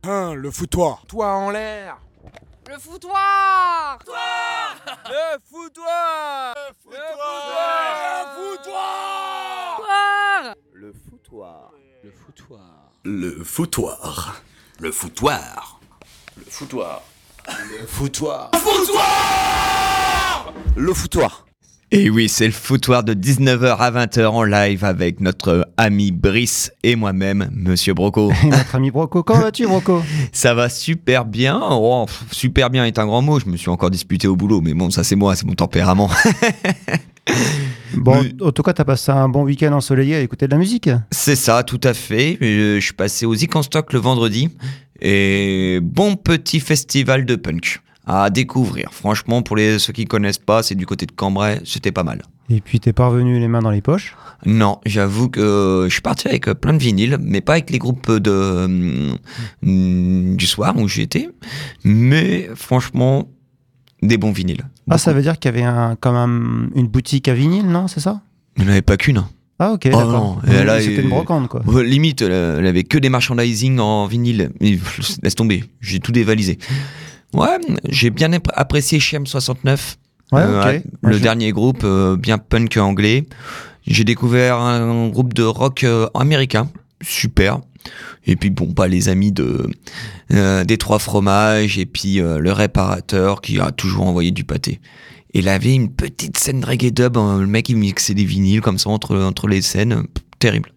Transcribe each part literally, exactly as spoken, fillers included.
Hein, le foutoir. Toi en l'air. Le foutoir. Le foutoir. Le foutoir. Le foutoir. Le foutoir. Le foutoir. Le foutoir. Le foutoir. Le foutoir. Le foutoir. Le foutoir. Et oui, c'est le foutoir de dix-neuf heures à vingt heures en live avec notre ami Brice et moi-même, Monsieur Broco. Et notre ami Broco, comment vas-tu Broco ? Ça va super bien. Oh, pff, super bien est un grand mot, je me suis encore disputé au boulot, mais bon, ça c'est moi, c'est mon tempérament. Bon, Mais- en tout cas, t'as passé un bon week-end ensoleillé à écouter de la musique. C'est ça, tout à fait. Je, je suis passé au Zik en Stock le vendredi et bon petit festival de punk à découvrir. Franchement, pour les, ceux qui connaissent pas, c'est du côté de Cambrai, c'était pas mal. Et puis t'es pas revenu les mains dans les poches. Non, j'avoue que euh, je suis parti avec euh, plein de vinyles, mais pas avec les groupes de, euh, mm, du soir où j'étais. Mais franchement, des bons vinyles. Ah, ça veut dire qu'il y avait un, comme un- une boutique à vinyle, non ? C'est ça ? Il n'y en avait pas qu'une. Ah, ok, Oh d'accord. non, Oui, et là, c'était il- une brocante, quoi. Euh, Limite, elle elle avait que des merchandising en vinyle. Et, pff, laisse tomber, j'ai tout dévalisé. Ouais, j'ai bien ép- apprécié Shem soixante-neuf. Ouais, Euh, ok. Le Moi, je- dernier groupe, euh, bien punk anglais. J'ai découvert un groupe de rock euh, américain, super. Et puis bon, pas les amis de euh, des Trois Fromages et puis euh, le réparateur qui a toujours envoyé du pâté. Et il avait une petite scène de reggae dub, hein, le mec il mixait des vinyles comme ça entre entre les scènes, pff, terrible.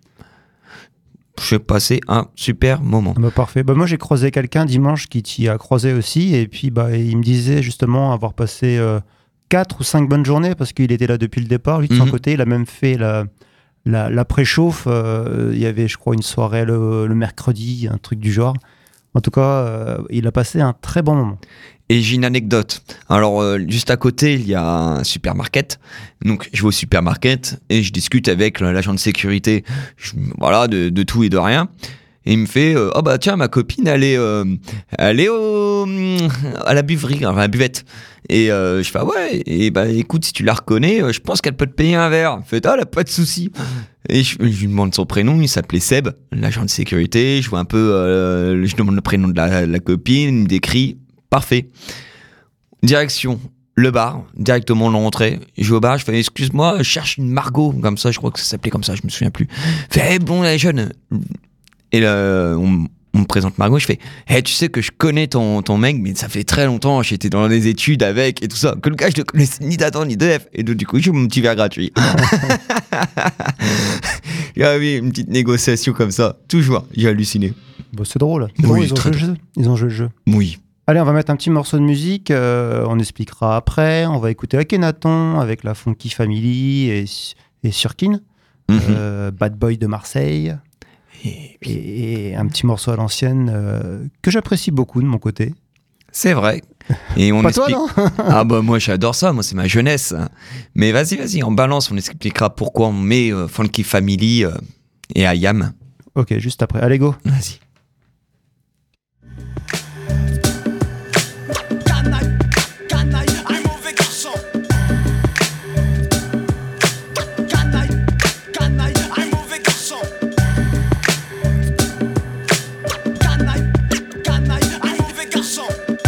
J'ai passé un super moment. Ah bah, parfait. Bah, moi, j'ai croisé quelqu'un dimanche qui t'y a croisé aussi. Et puis, bah, il me disait justement avoir passé euh, quatre ou cinq bonnes journées parce qu'il était là depuis le départ. Lui, de son Mhm. côté, il a même fait la, la, la préchauffe. Euh, il y avait, je crois, une soirée le, le mercredi, un truc du genre. En tout cas, euh, il a passé un très bon moment. Et j'ai une anecdote. Alors, euh, juste à côté, il y a un supermarket. Donc, je vais au supermarket et je discute avec l'agent de sécurité, je- voilà, de, de tout et de rien. Et il me fait, euh, oh bah tiens, ma copine, elle est, euh, elle est au, à la buverie, enfin, à la buvette. Et euh, je fais, ah ouais, et bah écoute, si tu la reconnais, euh, je pense qu'elle peut te payer un verre. Il fait, ah, là, pas de souci. Et je, je lui demande son prénom, il s'appelait Seb, l'agent de sécurité. Je vois un peu, euh, je demande le prénom de la, la copine, il me décrit. Parfait. Direction le bar, directement l'entrée. Je vais au bar, je fais excuse-moi, je cherche une Margot, comme ça, je crois que ça s'appelait comme ça, je me souviens plus. Je fais, hey, bon, la jeune. Et là, on, on me présente Margot, je fais, hey, tu sais que je connais ton, ton mec, mais ça fait très longtemps, j'étais dans les études avec et tout ça. Que le gars, je ne connaissais ni d'Adam ni de F. Et donc, du coup, j'ai mon petit verre gratuit. Ah oui, une petite négociation comme ça, toujours, j'ai halluciné. Bon, c'est drôle. Oui, Bon, ils, ont très joué le jeu. ils ont joué le jeu. Oui. Allez, on va mettre un petit morceau de musique. euh, on expliquera après. On va écouter Akhenaton avec la Funky Family et, et Surkin. Mhm. Euh, Bad Boy de Marseille. Et- Et, et un petit morceau à l'ancienne euh, que j'apprécie beaucoup de mon côté. C'est vrai. Et on Pas explique... toi, non? Ah bah moi j'adore ça, moi c'est ma jeunesse. Mais vas-y, vas-y, en balance, on expliquera pourquoi on met euh, Funky Family euh, et I Am. Ok, juste après. Allez, go. Vas-y. Canaille, canaille, un mauvais garçon. Canaille, canaille, un mauvais garçon. Canaille, canaille, un mauvais garçon.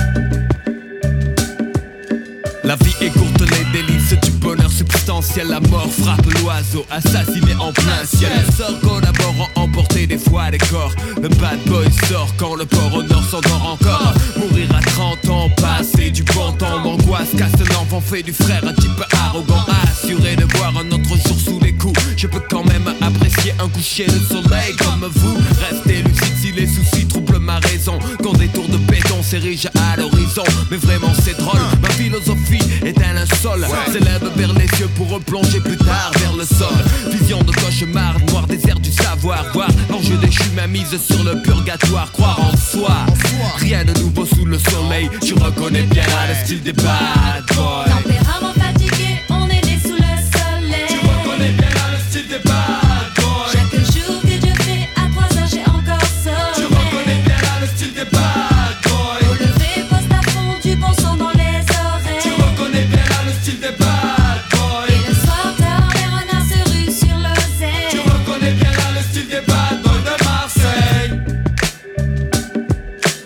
La vie est courte, les délices du bonheur substantiel. La mort frappe l'oiseau, assassiné en plein ciel. Les sorts collaborent à emporter des fois des corps. Le bad boy sort quand le port au nord s'endort encore. Mourir à trente ans, passer du bon temps. M'angoisse, casse l'enfant, fait du frère un type arrogant. Assuré de voir un autre jour sous les coups. Je peux quand même apprécier un coucher de soleil comme vous. Restez lucide si les soucis troublent ma raison. Quand des tours de béton s'érigent à l'horizon. Mais vraiment c'est drôle, ma philosophie est un linceul. S'élève vers les yeux pour replonger plus tard vers le sol. Vision de cauchemar, noir désert du savoir. Voir l'enjeu déchu, ma mise sur le purgatoire. Croire en soi, rien de nouveau sous le soleil. Tu reconnais bien le style des bad boys. Tempérament fatigué, on est né sous le soleil. Tu reconnais bien le style des bad boys. Chaque jour que Dieu fait, à trois heures j'ai encore sommeil. Tu reconnais bien le style des bad boys. Au lever, poste à fond, du bon son dans les oreilles. Tu reconnais bien le style des bad boys. Et le soir tard, les renards se ruent sur l'oseille. Tu reconnais bien le style des bad boys de Marseille.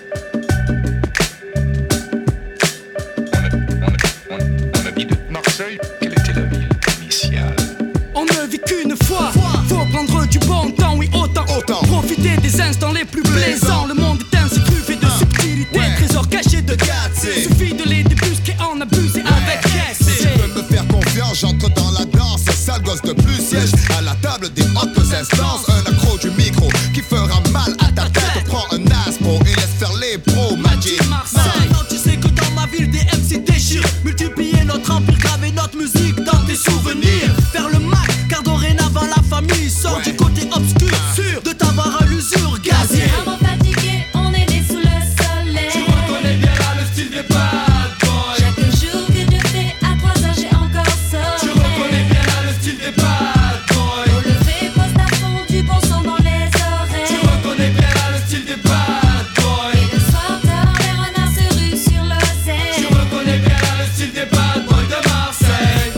instance, un accro du micro qui fera mal à ta tête. Prends un aspro et laisse faire les pros. Magic Marseille, non, tu sais que dans ma ville des M C déchirent. Multiplier notre empire, graver notre musique dans tes souvenirs. Faire le max, car dorénavant la famille sort du côté obscur. Sûr de t'avoir à l'usure gazier. Vraiment fatigué, on est né sous le soleil. Tu reconnais bien là le style des bad boys. Chaque jour que je fais à trois heures j'ai encore sommeil. Tu reconnais bien là le style des bad boys. Au lever, poste à fond, du bon son dans les oreilles. Tu reconnais bien là le style des bad boys. Et le soir tard, les renards se ruent sur l'océan. Tu reconnais bien là le style des bad boys de Marseille.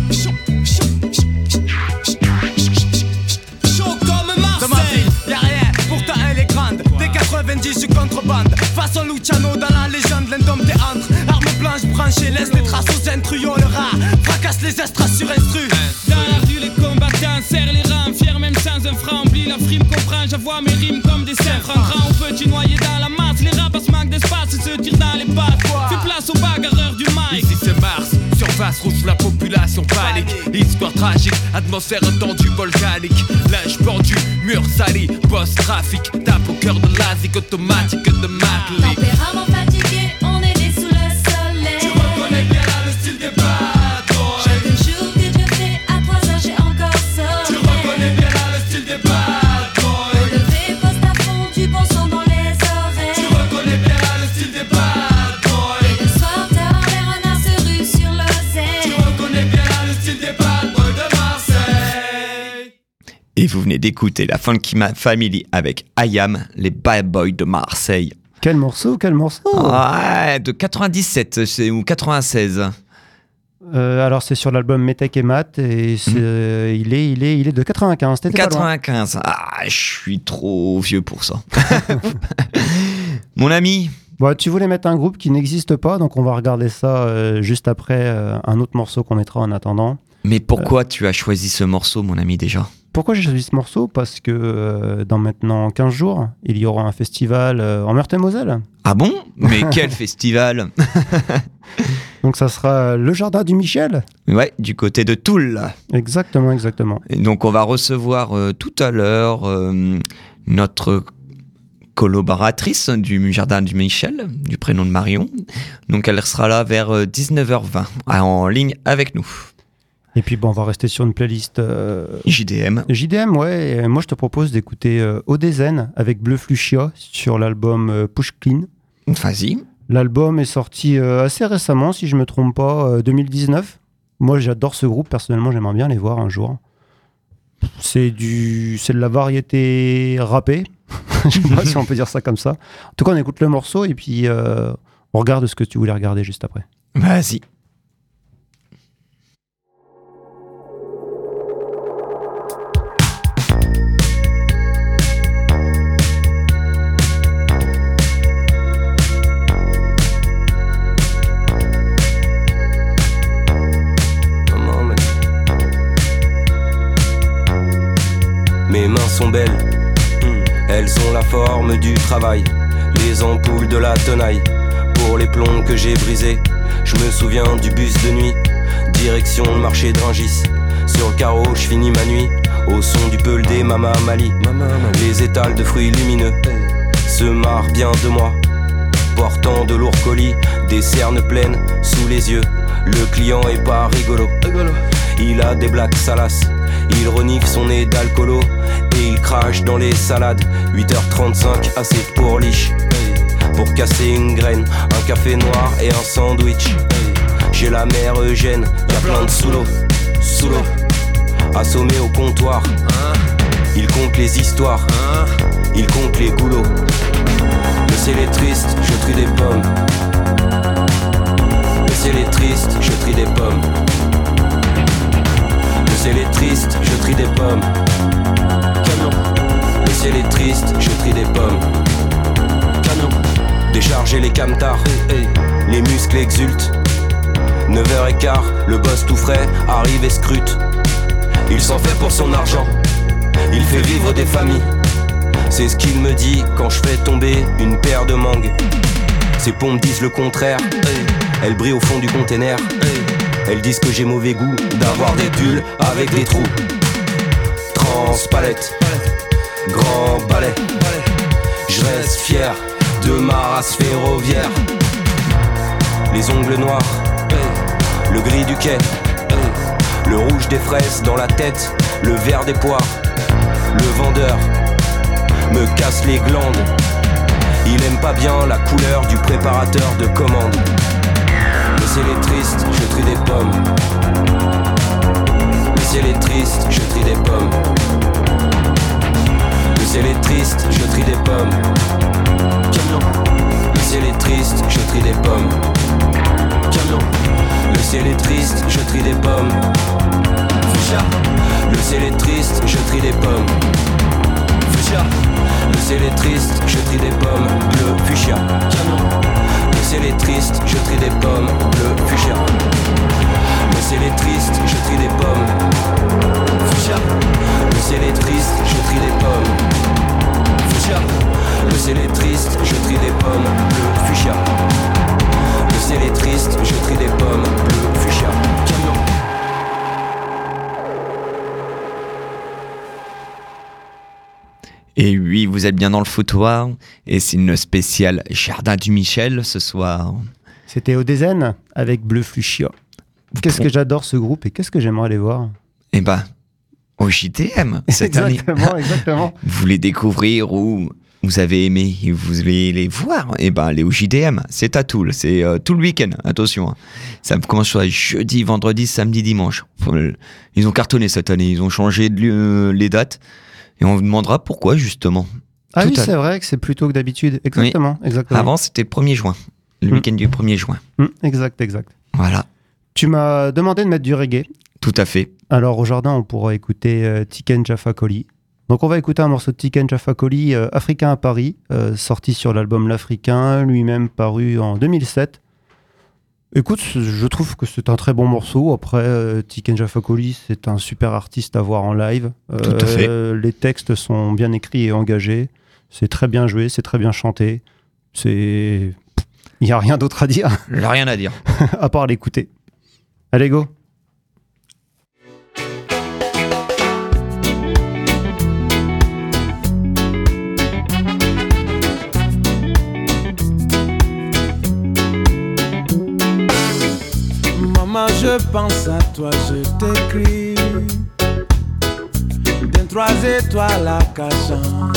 Chaud comme Marseille. Dans ma ville, y'a rien, pourtant elle est grande. Dès quatre-vingt-dix, je contrebande. Façon Luciano dans la légende, l'indomptéantre. Arme blanche branchée, laisse des traces aux intrus. Yo, le rat fracasse les estras sur instru. Dans la rue, les combattants serrent les rangs. Fiers même sans un franc, oublie la frime, comprends. J'avoue mes rimes comme des cerfs. En grand ou petit noyé dans la masse. Les rapaces manquent d'espace et se tirent dans les pattes. Fais place aux bagarreurs du mic. Ici c'est Mars, surface rouge, la population panique. Histoire tragique, atmosphère tendue, volcanique. Linge pendu, mur sali, post-trafic. Tape au cœur de l'asique automatique de Matlick. Tempérament fatigué, on est né sous le soleil. Tu reconnais bien là le style des bad boys. Chaque jour que je fais à trois heures j'ai encore sommeil. Tu reconnais bien là le style des bad Au boys. lever, poste à fond, du bon son dans les oreilles. Tu reconnais bien là le style des bad boys. Et le soir tard, les renards se ruent sur Tu l'océan. reconnais bien là le style des bad boys de Marseille. Et vous venez d'écouter la Funky Ma- Family avec I Am, les Bad Boys de Marseille. Quel morceau, quel morceau. Ouais, de quatre-vingt-dix-sept c'est- ou quatre-vingt-seize. Euh, alors c'est sur l'album Métèque et Mat et c'est, euh, il, est, il, est, il est de quatre-vingt-quinze. T'étais pas loin. quatre-vingt-quinze. Ah, je suis trop vieux pour ça. Mon ami, Bon, tu voulais mettre un groupe qui n'existe pas, donc on va regarder ça euh, juste après euh, un autre morceau qu'on mettra en attendant. mais pourquoi tu as choisi ce morceau, mon ami, déjà? Pourquoi j'ai choisi ce morceau? Parce que euh, dans maintenant quinze jours, il y aura un festival euh, en Meurthe-et-Moselle. Ah bon? Mais quel festival? Donc ça sera le Jardin du Michel. Ouais, du côté de Toul. Exactement, exactement. Et donc on va recevoir euh, tout à l'heure euh, notre collaboratrice du Jardin du Michel, du prénom de Marion. Donc elle sera là vers euh, dix-neuf heures vingt, en ligne avec nous. Et puis bon, on va rester sur une playlist euh, J D M. J D M, ouais. Et moi, je te propose d'écouter euh, Odezen avec Bleu Fluchia sur l'album euh, Push Clean. Vas-y. L'album est sorti euh, assez récemment, si je me trompe pas, euh, deux mille dix-neuf. Moi, j'adore ce groupe. Personnellement, j'aimerais bien les voir un jour. C'est du, c'est de la variété rappée. Je sais pas si on peut dire ça comme ça. En tout cas, on écoute le morceau et puis euh, on regarde ce que tu voulais regarder juste après. Vas-y. Mes mains sont belles, elles ont la forme du travail. Les ampoules de la tenaille, pour les plombs que j'ai brisés. Je me souviens du bus de nuit, direction le marché de Rungis. Sur le carreau, je finis ma nuit, au son du peul des Mama Mali. Les étals de fruits lumineux se marrent bien de moi, portant de lourds colis, des cernes pleines sous les yeux. Le client est pas rigolo, il a des blagues salaces. Il renifle son nez d'alcoolo et il crache dans les salades. Huit heures trente-cinq, assez pour liche, pour casser une graine, un café noir et un sandwich. J'ai la mère Eugène, y'a plein de sous-l'eau, sous-l'eau, assommé au comptoir. Il compte les histoires, il compte les goulots. Le ciel est triste, je trie des pommes. Le ciel est triste, je trie des pommes. Le ciel est triste, je trie des pommes. Camion. Le ciel est triste, je trie des pommes. Camion. Décharger les camtars, les muscles exultent. neuf heures quinze, le boss tout frais arrive et scrute. Il s'en fait pour son argent, il fait vivre des familles. C'est ce qu'il me dit quand je fais tomber une paire de mangues. Ses pompes disent le contraire, elles brillent au fond du container. Elles disent que j'ai mauvais goût d'avoir des pulls avec des trous. immense palette, grand balai. Je reste fier de ma race ferroviaire. Les ongles noirs, le gris du quai, le rouge des fraises dans la tête, le vert des poires. Le vendeur me casse les glandes. Il aime pas bien la couleur du préparateur de commande. Le ciel est triste, je trie des pommes. Le ciel est triste, je trie des pommes. Le ciel est triste, je trie des pommes. Camion. Le ciel est triste, je trie des pommes. Camion. Le ciel est triste, je trie des pommes. Fuchsia. Le ciel est triste, je trie des pommes. Fuchsia. Le ciel est triste, je trie des pommes. Bleu, fuchsia. Camion. Le ciel est triste, je trie des pommes. Bleu, fuchsia. Le ciel est triste, je trie des pommes. Fuchsia. Le ciel est triste, je trie des pommes. Fuchsia. Le ciel est triste, je trie des pommes. Bleu, fuchsia. Le ciel est triste, je trie des pommes. Bleu, fuchsia. Camion. Et oui, vous êtes bien dans le foutoir. Et c'est une spéciale Jardin du Michel ce soir. C'était Odezen avec Bleu Fuchsia. Qu'est-ce que j'adore ce groupe et qu'est-ce que j'aimerais aller voir. Eh ben, au J T M cette année. Exactement, exactement. Vous voulez découvrir ou vous avez aimé et vous voulez les voir, eh ben allez au J D M, c'est à Toul, c'est euh, tout le week-end, attention. Hein. Ça commence sur jeudi, vendredi, samedi, dimanche. Ils ont cartonné cette année, ils ont changé de, euh, les dates et on vous demandera pourquoi justement. Ah tout oui, à... c'est vrai que c'est plutôt que d'habitude, exactement. Oui. exactement. Avant c'était le premier juin, le mmh. week-end du premier juin. Mmh, exact, exact. Voilà. Tu m'as demandé de mettre du reggae. Tout à fait. Alors au jardin, on pourra écouter euh, Tiken Jah Fakoly. Donc on va écouter un morceau de Tiken Jah Fakoly, euh, Africain à Paris, euh, sorti sur l'album L'Africain, lui-même paru en deux mille sept. Écoute, je trouve que c'est un très bon morceau. Après, euh, Tiken Jah Fakoly, c'est un super artiste à voir en live. Euh, Tout à fait. Les textes sont bien écrits et engagés. C'est très bien joué, c'est très bien chanté. C'est... Il n'y a rien d'autre à dire. Il n'y a rien à dire. À part l'écouter. Allez, go. Maman, je pense à toi, je t'écris d'un trois étoiles à Cachan.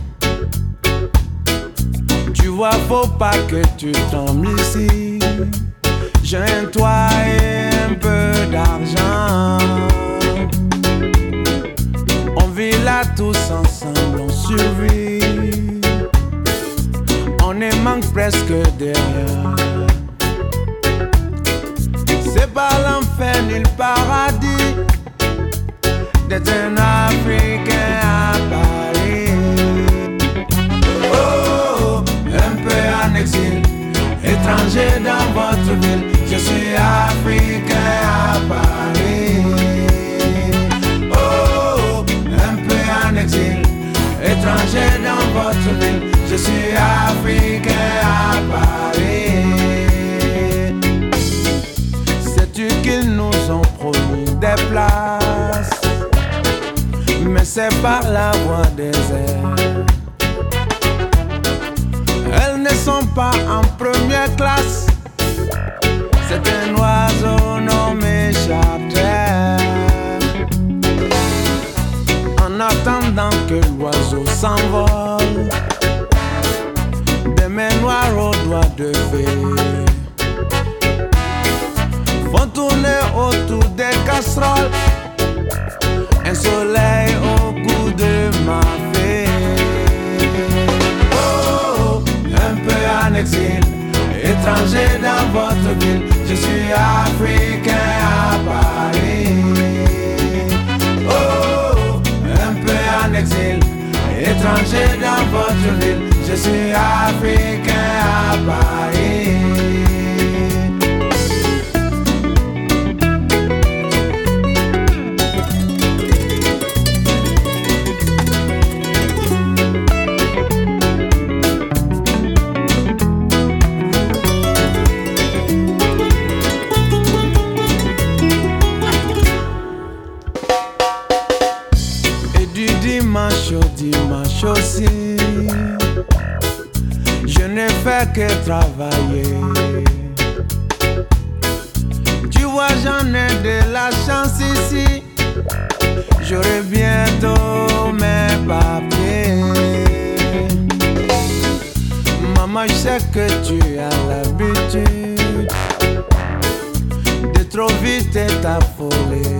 Tu vois, faut pas que tu tombes ici. J'ai un toit et un peu d'argent. On vit là tous ensemble, on survit. On ne manque presque de rien. C'est pas l'enfer ni le paradis d'être un Africain à Paris. Oh, un peu en exil, étranger dans votre ville. Je suis Africain à Paris. Oh, un peu en exil, étranger dans votre ville. Je suis Africain à Paris. Sais-tu qu'ils nous ont promis des places, mais c'est par la voie des airs. Elles ne sont pas en première classe. C'est un oiseau nommé charter. En attendant que l'oiseau s'envole, des mains noires aux doigts de fée font tourner autour des casseroles un soleil au goût de ma fée. Oh, un peu en exil, étranger dans votre ville. Je suis Africain à Paris. Oh, un peu en exil, étranger dans votre ville. Je suis Africain à Paris. je ne fais que travailler. Tu vois, j'en ai de la chance ici. J'aurai bientôt mes papiers. Maman, je sais que tu as l'habitude de trop vite t'affoler.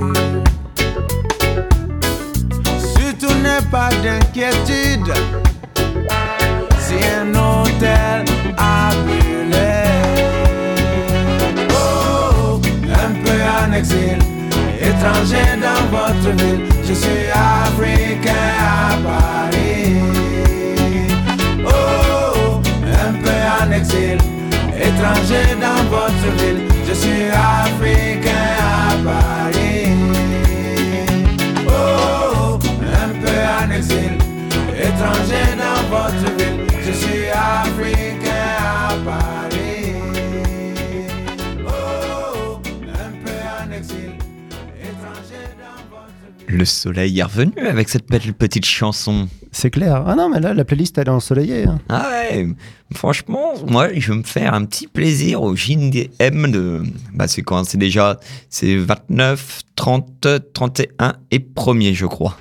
Surtout n'aie pas d'inquiétude si un hôtel a brûlé. Oh, un peu en exil, étranger dans votre ville. Je suis africain à Paris. Oh, un peu en exil, étranger dans votre ville. Je suis africain à Paris. Oh, un peu en exil, étranger dans votre ville. Je suis africain à Paris. Oh, un peu en exil, étranger dans votre ville. Le soleil est revenu avec cette belle petite chanson. C'est clair. Ah non, mais là, la playlist, elle est ensoleillée. Hein. Ah ouais, franchement, moi, je vais me faire un petit plaisir au J D M de... Bah, c'est quand? C'est déjà... C'est vingt-neuf, trente, trente et un et premier, je crois.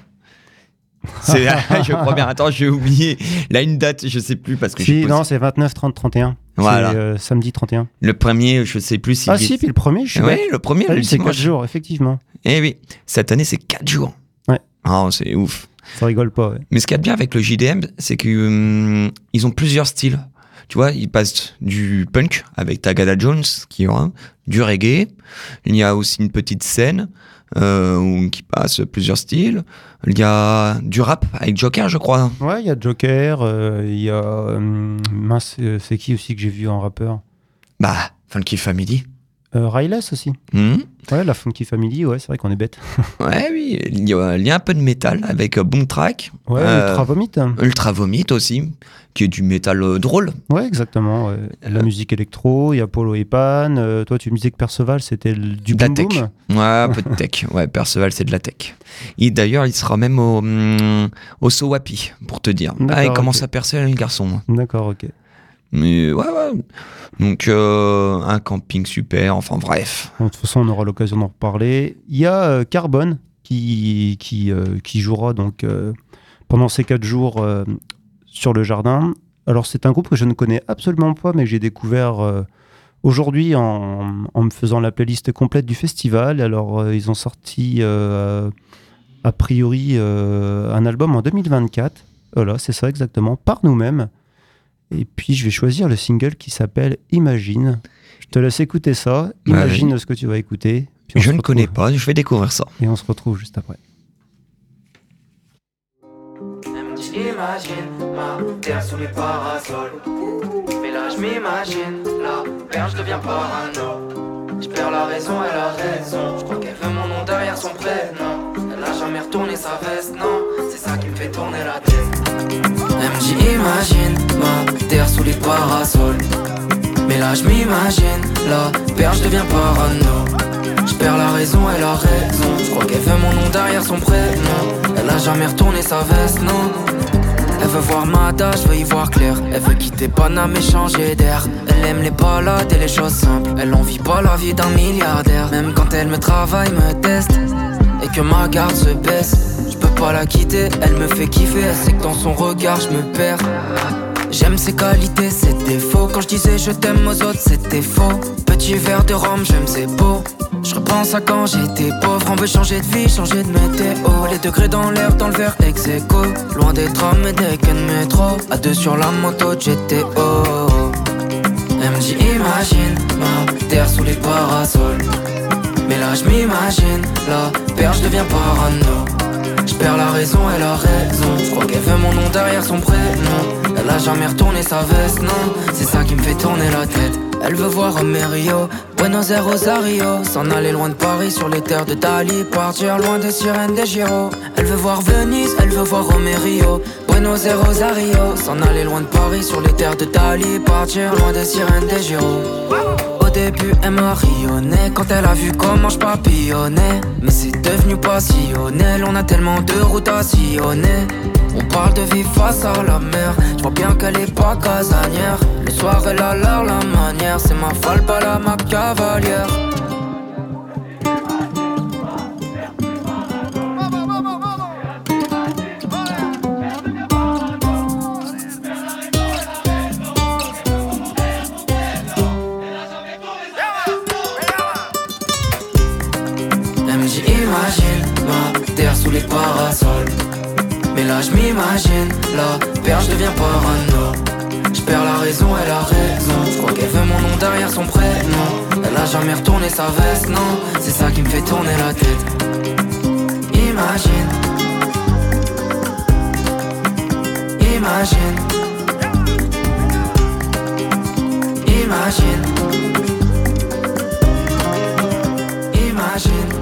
C'est, je crois bien. Attends, j'ai oublié. Là, une date, je sais plus parce que si, j'ai non, c'est vingt-neuf, trente, trente et un. Voilà. C'est euh, samedi trente et un. Le premier, je sais plus si... Ah si, puis le premier, je suis Oui, bête. le premier, Ah, le c'est dimanche. quatre jours, effectivement. Eh oui, cette année, c'est quatre jours. Ouais. Oh, c'est ouf. Ça rigole pas, ouais. Mais ce qu'il y a de bien avec le J D M, c'est qu'ils hum, ont plusieurs styles. Tu vois, ils passent du punk avec Tagada Jones, qui aura du reggae. Il y a aussi une petite scène euh, où, qui passe plusieurs styles. Il y a du rap avec Joker, je crois. Ouais, il y a Joker, euh, il y a... Euh, mince, euh, c'est qui aussi que j'ai vu en rappeur? Bah, Funky Family. Euh, Ryless aussi. Mmh. Ouais, la Funky Family, ouais, c'est vrai qu'on est bête. Ouais, oui, il y, a, il y a un peu de métal avec euh, Boom Track. Ouais, euh, Ultra Vomit. Ultra Vomit aussi, qui est du métal euh, drôle. Ouais, exactement. Ouais. La Euh. musique musique électro, il y a Polo et Pan. Euh, toi, tu me disais que Perceval, c'était le- du De la boom tech. boom. Ouais, un peu de tech. Ouais, Perceval, c'est de la tech. Et d'ailleurs, il sera même au, hum, au Sowapi, pour te dire. D'accord, Ah, il commence ok. à percer, le garçon. D'accord, ok. Mais ouais, ouais. Donc, euh, un camping super, enfin bref. Bon, de toute façon, on aura l'occasion d'en reparler. Il y a euh, Carbone qui, qui, euh, qui jouera donc, euh, pendant ces quatre jours euh, sur le jardin. Alors, c'est un groupe que je ne connais absolument pas, mais que j'ai découvert euh, aujourd'hui en, en me faisant la playlist complète du festival. Alors, euh, ils ont sorti euh, a priori euh, un album en deux mille vingt-quatre. Voilà, c'est ça exactement, par nous-mêmes. Et puis, je vais choisir le single qui s'appelle Imagine. Je te laisse écouter ça. Imagine Ouais. ce que tu vas écouter. Puis on Je se ne connais retrouve. pas, je vais découvrir ça. Et on se retrouve juste après. Imagine ma terre sous les parasols. Mais là je m'imagine, la perche devient parano. Je perds la raison, elle a raison. Je crois qu'elle veut mon nom derrière son prénom. Elle a jamais retourné sa veste, non. C'est ça qui me fait tourner la tête. Elle me dit imagine ma terre sous les parasols. Mais là je m'imagine, la perche devient parano. Je perds la raison, elle a raison. Je crois qu'elle veut mon nom derrière son prénom. Elle a jamais retourné sa veste, non. Elle veut voir Mada, je veux y voir clair. Elle veut quitter Paname et changer d'air. Elle aime les balades et les choses simples. Elle envie pas la vie d'un milliardaire. Même quand elle me travaille, me teste et que ma garde se baisse, je peux pas la quitter, elle me fait kiffer. Elle sait que dans son regard je me perds. J'aime ses qualités, ses défauts. Quand je disais je t'aime aux autres, c'était faux. Petit verre de rhum, j'aime ses beaux. Je repense à quand j'étais pauvre. On veut changer de vie, changer de météo. Les degrés dans l'air, dans le verre ex aequo. Loin des trams et des quais de métro. À deux sur la moto de G T O. Elle me dit imagine ma terre sous les parasols. Mais là je m'imagine, la perche devient parano. Je perds la raison, elle a raison. Je crois qu'elle veut mon nom derrière son prénom. Elle a jamais retourné sa veste, non. C'est ça qui me fait tourner la tête. Elle veut voir Romerio, Buenos Aires, Rosario. S'en aller loin de Paris sur les terres de Dali. Partir loin des sirènes des Giro. Elle veut voir Venise, elle veut voir Romerio, Buenos Aires, Rosario. S'en aller loin de Paris sur les terres de Dali. Partir loin des sirènes des Giro. Au début elle m'a rayonné quand elle a vu comment je papillonnais. Mais c'est devenu passionnel, on a tellement de routes à sillonner. On parle de vie face à la mer. Je vois bien qu'elle est pas casanière. Le soir elle a l'air la manière. C'est ma folle, pas la ma cavalière. Sous les parasols. Mais là je m'imagine, la perche devient parano. Je perds la raison, elle a raison. Je crois qu'elle veut mon nom derrière son prénom. Elle a jamais retourné sa veste, non. C'est ça qui me fait tourner la tête. Imagine. Imagine. Imagine. Imagine.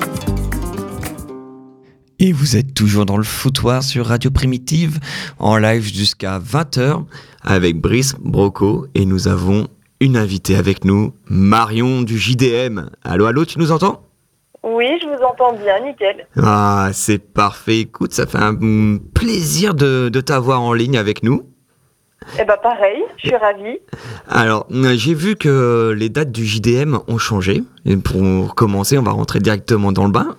Et vous êtes toujours dans le foutoir sur Radio Primitive, en live jusqu'à vingt heures, avec Brice Broco, et nous avons une invitée avec nous, Marion du J D M. Allô, allô, tu nous entends ? Oui, je vous entends bien, nickel. Ah, c'est parfait. Écoute, ça fait un mm, plaisir de, de t'avoir en ligne avec nous. Eh ben pareil, je suis ravie. Alors, j'ai vu que les dates du J D M ont changé. Et pour commencer, on va rentrer directement dans le bain.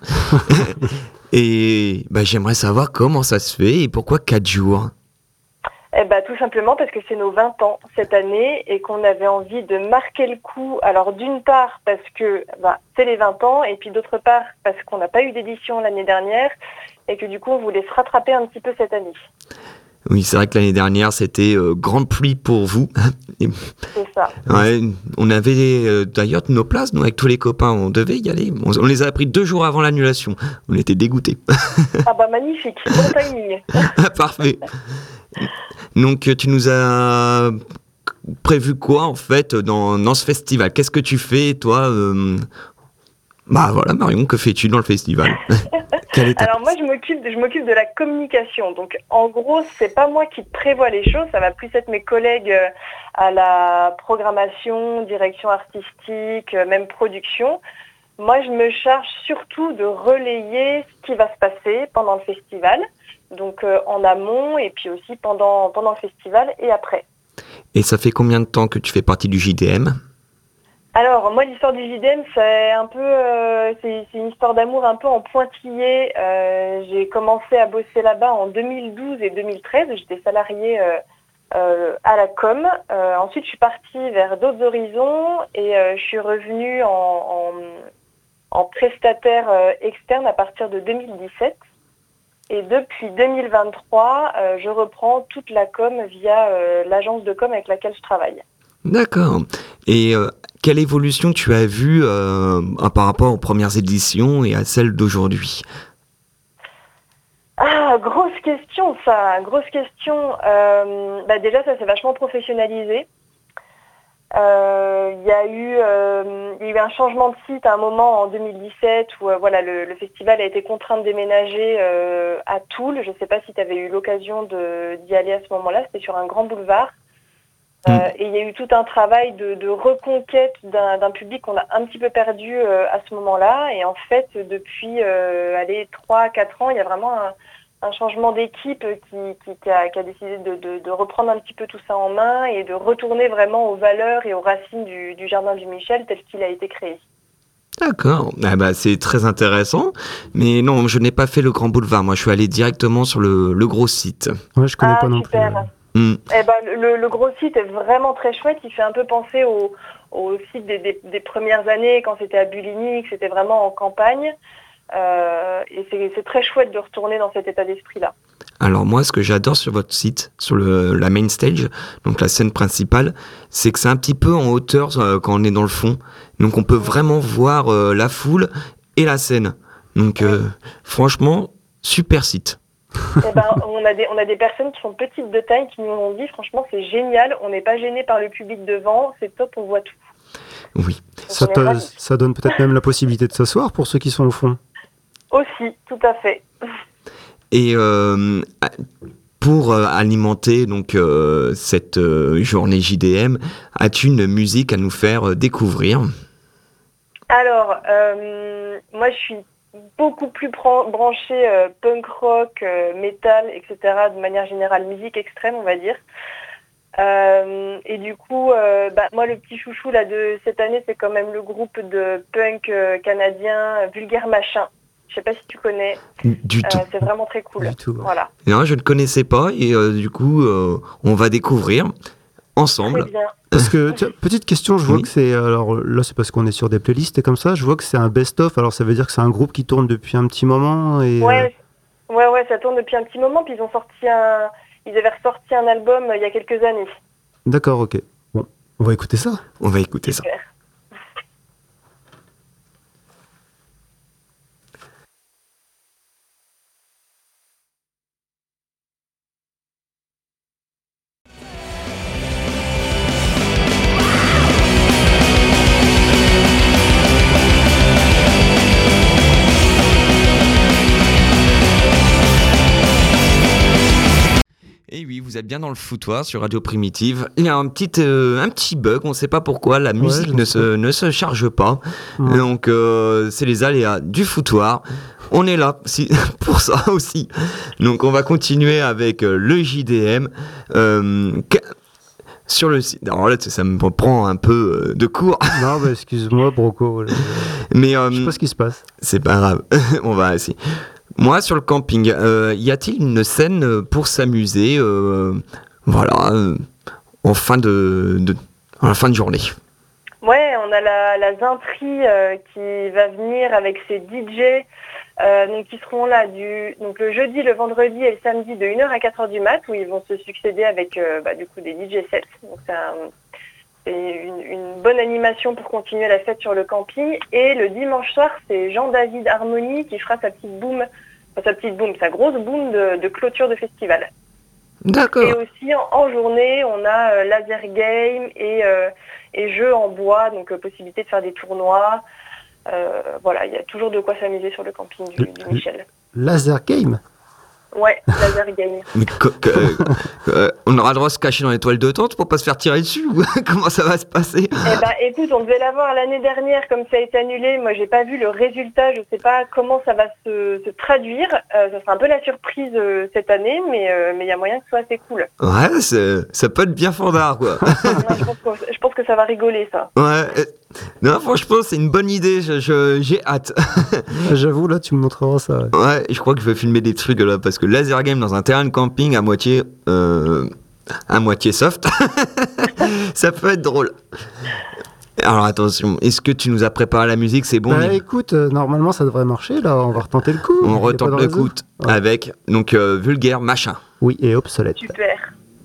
Et bah, j'aimerais savoir comment ça se fait et pourquoi quatre jours. Eh ben, tout simplement parce que c'est nos vingt ans cette année et qu'on avait envie de marquer le coup. Alors d'une part parce que bah, c'est les vingt ans et puis d'autre part parce qu'on n'a pas eu d'édition l'année dernière et que du coup on voulait se rattraper un petit peu cette année. Oui, c'est vrai que l'année dernière, c'était euh, grande pluie pour vous. Et, c'est ça. Ouais, on avait euh, d'ailleurs nos places, nous, avec tous les copains, on devait y aller. On, on les a pris deux jours avant l'annulation. On était dégoûtés. Ah bah magnifique, bon timing. Parfait. Donc, tu nous as prévu quoi, en fait, dans, dans ce festival ? Qu'est-ce que tu fais, toi euh... Bah voilà, Marion, que fais-tu dans le festival ? Alors moi je m'occupe de, je m'occupe de la communication, donc en gros c'est pas moi qui prévois les choses, ça va plus être mes collègues euh, à la programmation, direction artistique, euh, même production. Moi je me charge surtout de relayer ce qui va se passer pendant le festival, donc euh, en amont et puis aussi pendant, pendant le festival et après. Et ça fait combien de temps que tu fais partie du J D M ? Alors, moi, l'histoire du J D M, c'est un peu, euh, c'est, c'est une histoire d'amour un peu en pointillé. Euh, j'ai commencé à bosser là-bas en deux mille douze et deux mille treize. J'étais salariée euh, euh, à la com. Euh, ensuite, je suis partie vers d'autres horizons et euh, je suis revenue en, en, en prestataire euh, externe à partir de deux mille dix-sept. Et depuis deux mille vingt-trois, euh, je reprends toute la com via euh, l'agence de com avec laquelle je travaille. D'accord. Et euh, quelle évolution tu as vue euh, par rapport aux premières éditions et à celles d'aujourd'hui ? Ah, grosse question ça, grosse question. Euh, bah déjà, ça s'est vachement professionnalisé. Il euh, y a eu, euh, y a eu un changement de site à un moment en deux mille dix-sept où euh, voilà, le, le festival a été contraint de déménager euh, à Toul. Je ne sais pas si tu avais eu l'occasion de, d'y aller à ce moment-là, c'était sur un grand boulevard. Euh, et il y a eu tout un travail de, de reconquête d'un, d'un public qu'on a un petit peu perdu euh, à ce moment-là. Et en fait, depuis euh, allez, trois à quatre ans, il y a vraiment un, un changement d'équipe qui, qui, qui, a, qui a décidé de, de, de reprendre un petit peu tout ça en main et de retourner vraiment aux valeurs et aux racines du, du Jardin du Michel tel qu'il a été créé. D'accord, ah bah, c'est très intéressant. Mais non, je n'ai pas fait le Grand Boulevard. Moi, je suis allé directement sur le, le gros site. Ouais, je connais ah, pas non super. plus. Mm. Eh ben, le, le gros site est vraiment très chouette. Il fait un peu penser au, au site des, des, des premières années quand c'était à Buligny, que c'était vraiment en campagne. Euh, et c'est, c'est très chouette de retourner dans cet état d'esprit-là. Alors moi, ce que j'adore sur votre site, sur le, la main stage, donc la scène principale, c'est que c'est un petit peu en hauteur euh, quand on est dans le fond. Donc on peut vraiment voir euh, la foule et la scène. Donc euh, franchement, super site. Eh ben, on a des on a des personnes qui sont petites de taille qui nous ont dit franchement c'est génial, on n'est pas gêné par le public devant, c'est top, on voit tout. Oui. Ça, te, ça donne peut-être même la possibilité de s'asseoir pour ceux qui sont au fond. Aussi, tout à fait. Et euh, pour euh, alimenter donc euh, cette euh, journée J D M, as-tu une musique à nous faire euh, découvrir ? Alors, euh, moi je suis beaucoup plus bran- branché euh, punk rock, euh, métal, et cetera. De manière générale, musique extrême, on va dire. Euh, et du coup, euh, bah, moi, le petit chouchou là de cette année, c'est quand même le groupe de punk euh, canadien Vulgaire Machin. Je sais pas si tu connais. Du tout. Euh, c'est vraiment très cool. Du tout, ouais. Voilà. Non, je ne connaissais pas et euh, du coup, euh, on va découvrir ensemble. Très bien. Parce que, tiens, petite question, je vois Oui. que c'est. Alors là, c'est parce qu'on est sur des playlists et comme ça, je vois que c'est un best-of. Alors ça veut dire que c'est un groupe qui tourne depuis un petit moment. Et, Ouais, ouais, ouais, ça tourne depuis un petit moment. Puis ils ont sorti un, ils avaient ressorti un album euh, il y a quelques années. euh, D'accord, ok. Bon, on va écouter ça. On va écouter ça. Super. Et oui, vous êtes bien dans le foutoir sur Radio Primitive. Il y a un petit, euh, un petit bug, on ne sait pas pourquoi, la musique je ne, sais se, ne se charge pas. Ouais. Donc, euh, c'est les aléas du foutoir. On est là si, pour ça aussi. Donc, on va continuer avec euh, le J D M. Euh, que- sur le site. Alors là, ça me prend un peu euh, de cours. Non, bah, excuse-moi, Broco. Mais, euh, Je sais pas ce qui se passe. c'est pas grave. On va essayer. Moi, sur le camping, euh, y a-t-il une scène pour s'amuser, euh, voilà, euh, en fin de, de, en fin de journée? Ouais, on a la, la Zintri euh, qui va venir avec ses D J, euh, donc qui seront là du, donc le jeudi, le vendredi et le samedi de une heure à quatre heures du mat, où ils vont se succéder avec euh, bah, du coup des D J sets. Donc c'est, un, c'est une, une bonne animation pour continuer la fête sur le camping. Et le dimanche soir, c'est Jean-David Harmonie qui fera sa petite boom, enfin, sa petite boom, sa grosse boom de, de clôture de festival. D'accord. Et aussi en, en journée, on a euh, laser game et, euh, et jeux en bois, donc euh, possibilité de faire des tournois. Euh, voilà, il y a toujours de quoi s'amuser sur le camping du, du Michel. Laser Game. Ouais, laser game. Mais co- que- euh, euh, on aura le droit de se cacher dans les toiles de tente pour pas se faire tirer dessus ou comment ça va se passer? Eh ben, écoute, on devait l'avoir l'année dernière, comme ça a été annulé. Moi, j'ai pas vu le résultat. Je sais pas comment ça va se, se traduire. Euh, ça sera un peu la surprise euh, cette année, mais euh, mais il y a moyen que ce soit assez cool. Ouais, c'est- ça peut être bien fandard, quoi. Ouais, je, pense que, je pense que ça va rigoler, ça. Ouais. euh, Non, franchement, c'est une bonne idée. Je, je- j'ai hâte. J'avoue, là, tu me montreras ça. Ouais. Ouais, je crois que je vais filmer des trucs là parce que laser game dans un terrain de camping à moitié, euh, à moitié soft, ça peut être drôle. Alors attention, est-ce que tu nous as préparé la musique? C'est bon? Bah Nick écoute, euh, normalement ça devrait marcher là, on va retenter le coup. On Y a pas retente de le raison. coup Ouais. avec donc euh, vulgaire machin. Oui, et obsolète. Super.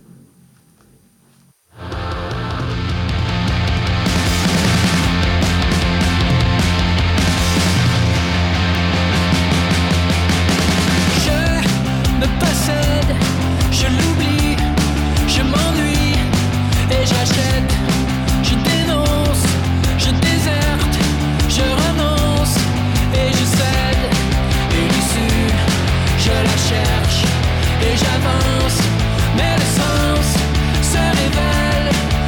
Je me possède, je l'oublie, je m'ennuie et j'achète, je dénonce, je déserte, je renonce et je cède. Et l'issue, je la cherche et j'avance, mais le sens se révèle.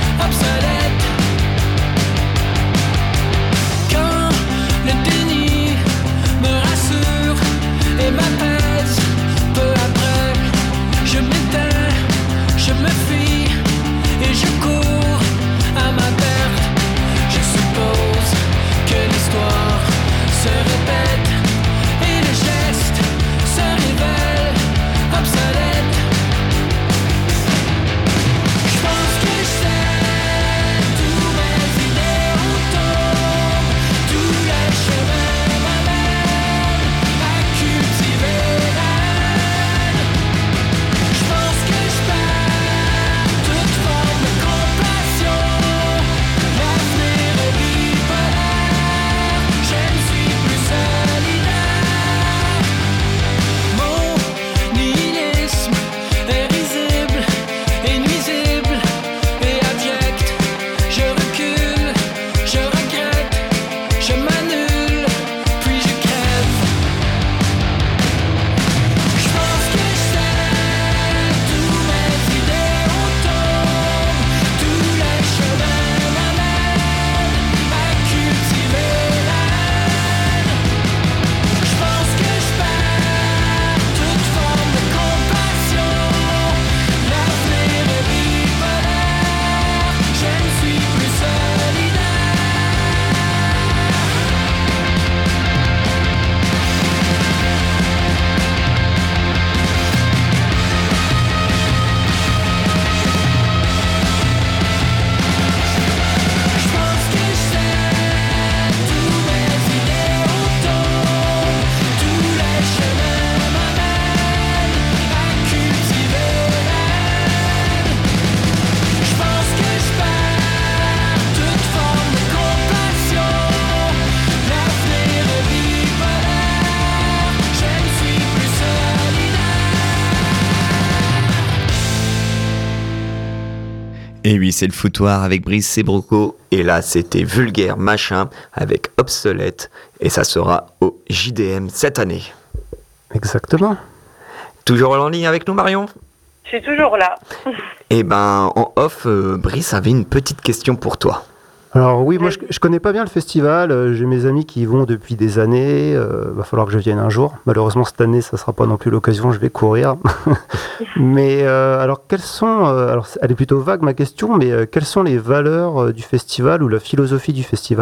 Et oui, c'est le foutoir avec Brice et Broco. Et là, c'était Vulgaire Machin avec Obsolète. Et ça sera au J D M cette année. Exactement. Toujours en ligne avec nous, Marion ? Je suis toujours là. Eh ben, en off, euh, Brice avait une petite question pour toi. Alors oui, moi je, je connais pas bien le festival, euh, j'ai mes amis qui y vont depuis des années, euh, va falloir que je vienne un jour. Malheureusement cette année ça sera pas non plus l'occasion, je vais courir. mais euh, alors quelles sont, euh, alors elle est plutôt vague ma question, mais euh, quelles sont les valeurs euh, du festival ou la philosophie du festival ?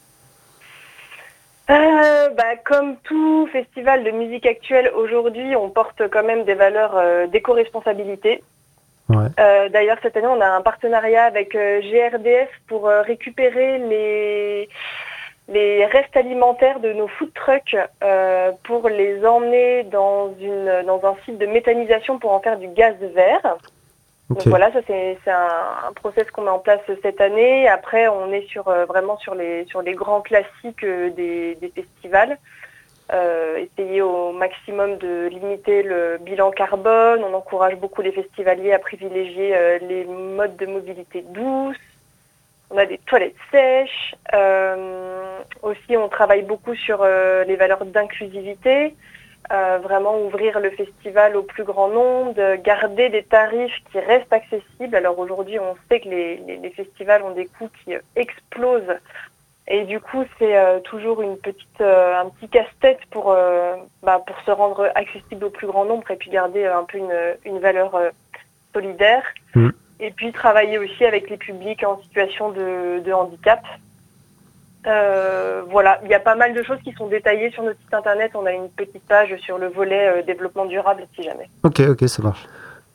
Euh, bah, comme tout festival de musique actuelle, aujourd'hui, on porte quand même des valeurs euh, d'éco-responsabilité. Ouais. Euh, d'ailleurs, cette année, on a un partenariat avec euh, G R D F pour euh, récupérer les, les restes alimentaires de nos food trucks euh, pour les emmener dans, une, dans un site de méthanisation pour en faire du gaz vert. Okay. Donc voilà, ça c'est, c'est un, un process qu'on met en place cette année. Après, on est sur, euh, vraiment sur les, sur les grands classiques euh, des, des festivals. Euh, essayer au maximum de limiter le bilan carbone. On encourage beaucoup les festivaliers à privilégier euh, les modes de mobilité douce. On a des toilettes sèches. Euh, aussi, on travaille beaucoup sur euh, les valeurs d'inclusivité. Euh, vraiment ouvrir le festival au plus grand nombre, de garder des tarifs qui restent accessibles. Alors aujourd'hui, on sait que les, les, les festivals ont des coûts qui euh, explosent. Et du coup, c'est euh, toujours une petite, euh, un petit casse-tête pour, euh, bah, pour se rendre accessible au plus grand nombre et puis garder euh, un peu une, une valeur euh, solidaire. Mmh. Et puis travailler aussi avec les publics en situation de, de handicap. Euh, voilà, il y a pas mal de choses qui sont détaillées sur notre site internet. On a une petite page sur le volet euh, développement durable si jamais. Ok, ok, ça marche.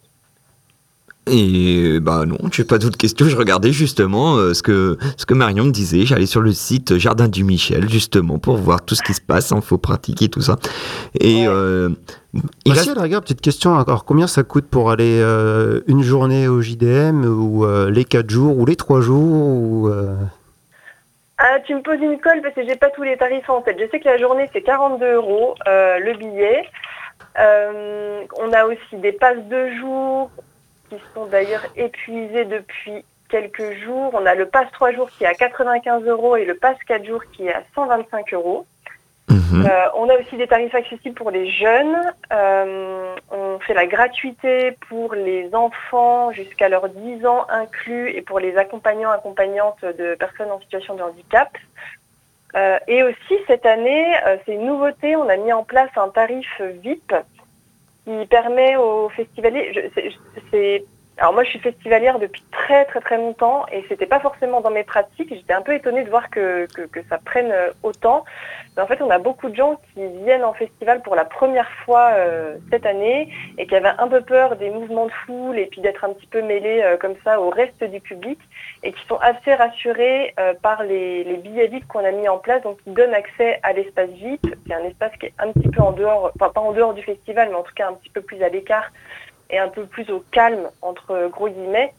Et bah non, j'ai pas d'autres questions. Je regardais justement euh, ce que ce que Marion me disait. J'allais sur le site Jardin du Michel justement pour voir tout ce qui se passe, info pratique et tout ça. Et ouais. euh, il bah reste... si, regarde, petite question. Alors combien ça coûte pour aller euh, une journée au J D M ou euh, les quatre jours ou les trois jours ou euh... Ah, tu me poses une colle parce que j'ai pas tous les tarifs en tête. Je sais que la journée c'est quarante-deux euros euh, le billet. Euh, on a aussi des passes de jour qui sont d'ailleurs épuisés depuis quelques jours. On a le pass trois jours qui est à quatre-vingt-quinze euros et le pass quatre jours qui est à cent vingt-cinq euros. Mmh. Euh, on a aussi des tarifs accessibles pour les jeunes. Euh, on fait la gratuité pour les enfants jusqu'à leurs dix ans inclus et pour les accompagnants accompagnantes de personnes en situation de handicap. Euh, et aussi cette année, euh, c'est une nouveauté, on a mis en place un tarif V I P qui permet aux festivaliers, je, c'est, c'est, alors moi je suis festivalière depuis très très très longtemps et c'était pas forcément dans mes pratiques, j'étais un peu étonnée de voir que, que, que ça prenne autant, mais en fait on a beaucoup de gens qui viennent en festival pour la première fois euh, cette année et qui avaient un peu peur des mouvements de foule et puis d'être un petit peu mêlés euh, comme ça au reste du public et qui sont assez rassurés euh, par les, les billets V I P qu'on a mis en place, donc qui donnent accès à l'espace V I P, c'est un espace qui est un petit peu en dehors, enfin pas en dehors du festival, mais en tout cas un petit peu plus à l'écart et un peu plus au calme, entre gros guillemets,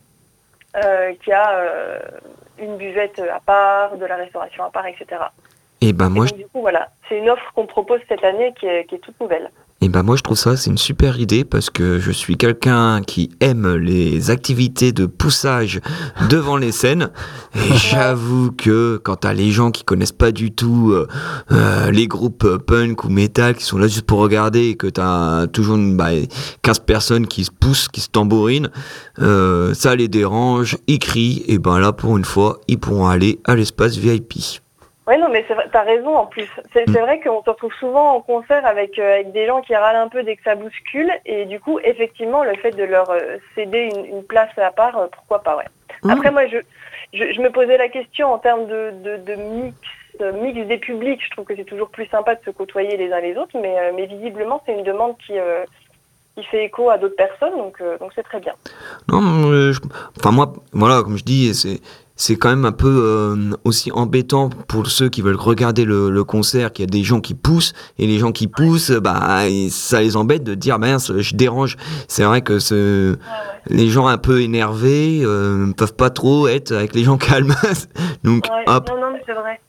euh, qui a euh, une buvette à part, de la restauration à part, et cetera. Et ben moi, et donc, je... du coup, voilà, c'est une offre qu'on propose cette année qui est, qui est toute nouvelle. Et ben moi je trouve ça c'est une super idée parce que je suis quelqu'un qui aime les activités de poussage devant les scènes et j'avoue que quand t'as les gens qui connaissent pas du tout euh, euh, les groupes punk ou metal qui sont là juste pour regarder et que t'as toujours une, bah, quinze personnes qui se poussent, qui se tambourinent, euh, ça les dérange, ils crient et ben là pour une fois ils pourront aller à l'espace V I P. Oui, non, mais c'est vrai, t'as raison en plus. C'est, c'est vrai qu'on se retrouve souvent en concert avec, euh, avec des gens qui râlent un peu dès que ça bouscule. Et du coup, effectivement, le fait de leur euh, céder une, une place à part, euh, pourquoi pas, ouais. Mmh. Après, moi, je, je, je me posais la question en termes de, de, de mix, euh, mix des publics. Je trouve que c'est toujours plus sympa de se côtoyer les uns les autres. Mais, euh, mais visiblement, c'est une demande qui... Euh, qui fait écho à d'autres personnes, donc, euh, donc c'est très bien. Non, euh, je, enfin moi, voilà, comme je dis, c'est... C'est quand même un peu euh, aussi embêtant pour ceux qui veulent regarder le, le concert, qu'il y a des gens qui poussent, et les gens qui poussent, bah, ça les embête de dire, mince, je dérange. C'est vrai que ce, ouais, ouais. les gens un peu énervés euh, ne peuvent pas trop être avec les gens calmes. Donc, ouais, hop. Non, non, mais c'est vrai.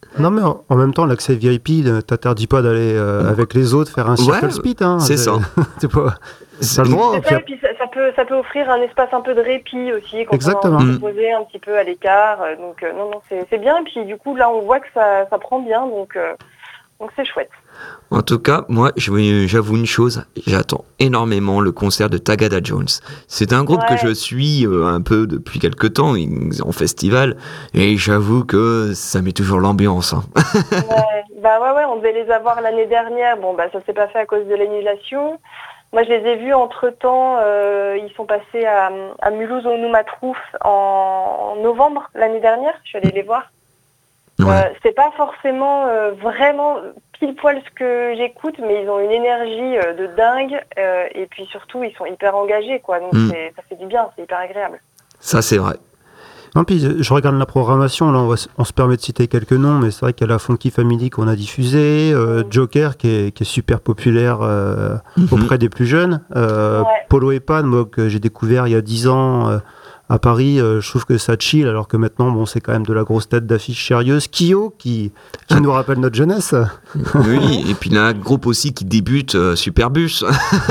Non, mais en, en même temps, l'accès V I P ne t'interdit pas d'aller euh, avec les autres faire un circle Ouais, speed. Hein. c'est ça. C'est pas. C'est le droit. C'est ça, et puis ça, ça, peut, ça peut offrir un espace un peu de répit aussi quand Exactement. on a envie de se poser un petit peu à l'écart. euh, Donc euh, non, non, c'est c'est bien. Et puis du coup, là, on voit que ça, ça prend bien, donc euh, donc c'est chouette. En tout cas, moi, je- j'avoue une chose, j'attends énormément le concert de Tagada Jones. C'est un groupe Ouais. que je suis euh, un peu depuis quelques temps, ils- en festival, et j'avoue que ça met toujours l'ambiance. hein. Ouais, bah ouais, ouais, on devait les avoir l'année dernière. Bon, bah ça s'est pas fait à cause de l'annulation. Moi, je les ai vus entre-temps. euh, ils sont passés à, à Mulhouse au Noumatrouf en, en novembre l'année dernière. Je suis allée les voir. Ouais. Euh, c'est pas forcément euh, vraiment pile poil ce que j'écoute, mais ils ont une énergie euh, de dingue. euh, et puis surtout, ils sont hyper engagés, quoi. Donc Mm. c'est- ça fait du bien, c'est hyper agréable. Ça, c'est vrai. Non, puis je je regarde la programmation, là on, va s- on se permet de citer quelques noms, mais c'est vrai qu'il y a la Funky Family qu'on a diffusée, euh, Joker qui est, qui est super populaire euh, Mhm. auprès des plus jeunes, euh, Ouais. Polo et Pan, moi que j'ai découvert il y a dix ans euh, à Paris, euh, je trouve que ça chill, alors que maintenant bon, c'est quand même de la grosse tête d'affiche sérieuse. Kyo qui, qui nous rappelle notre jeunesse. Oui, et puis il y a un groupe aussi qui débute, euh, Superbus.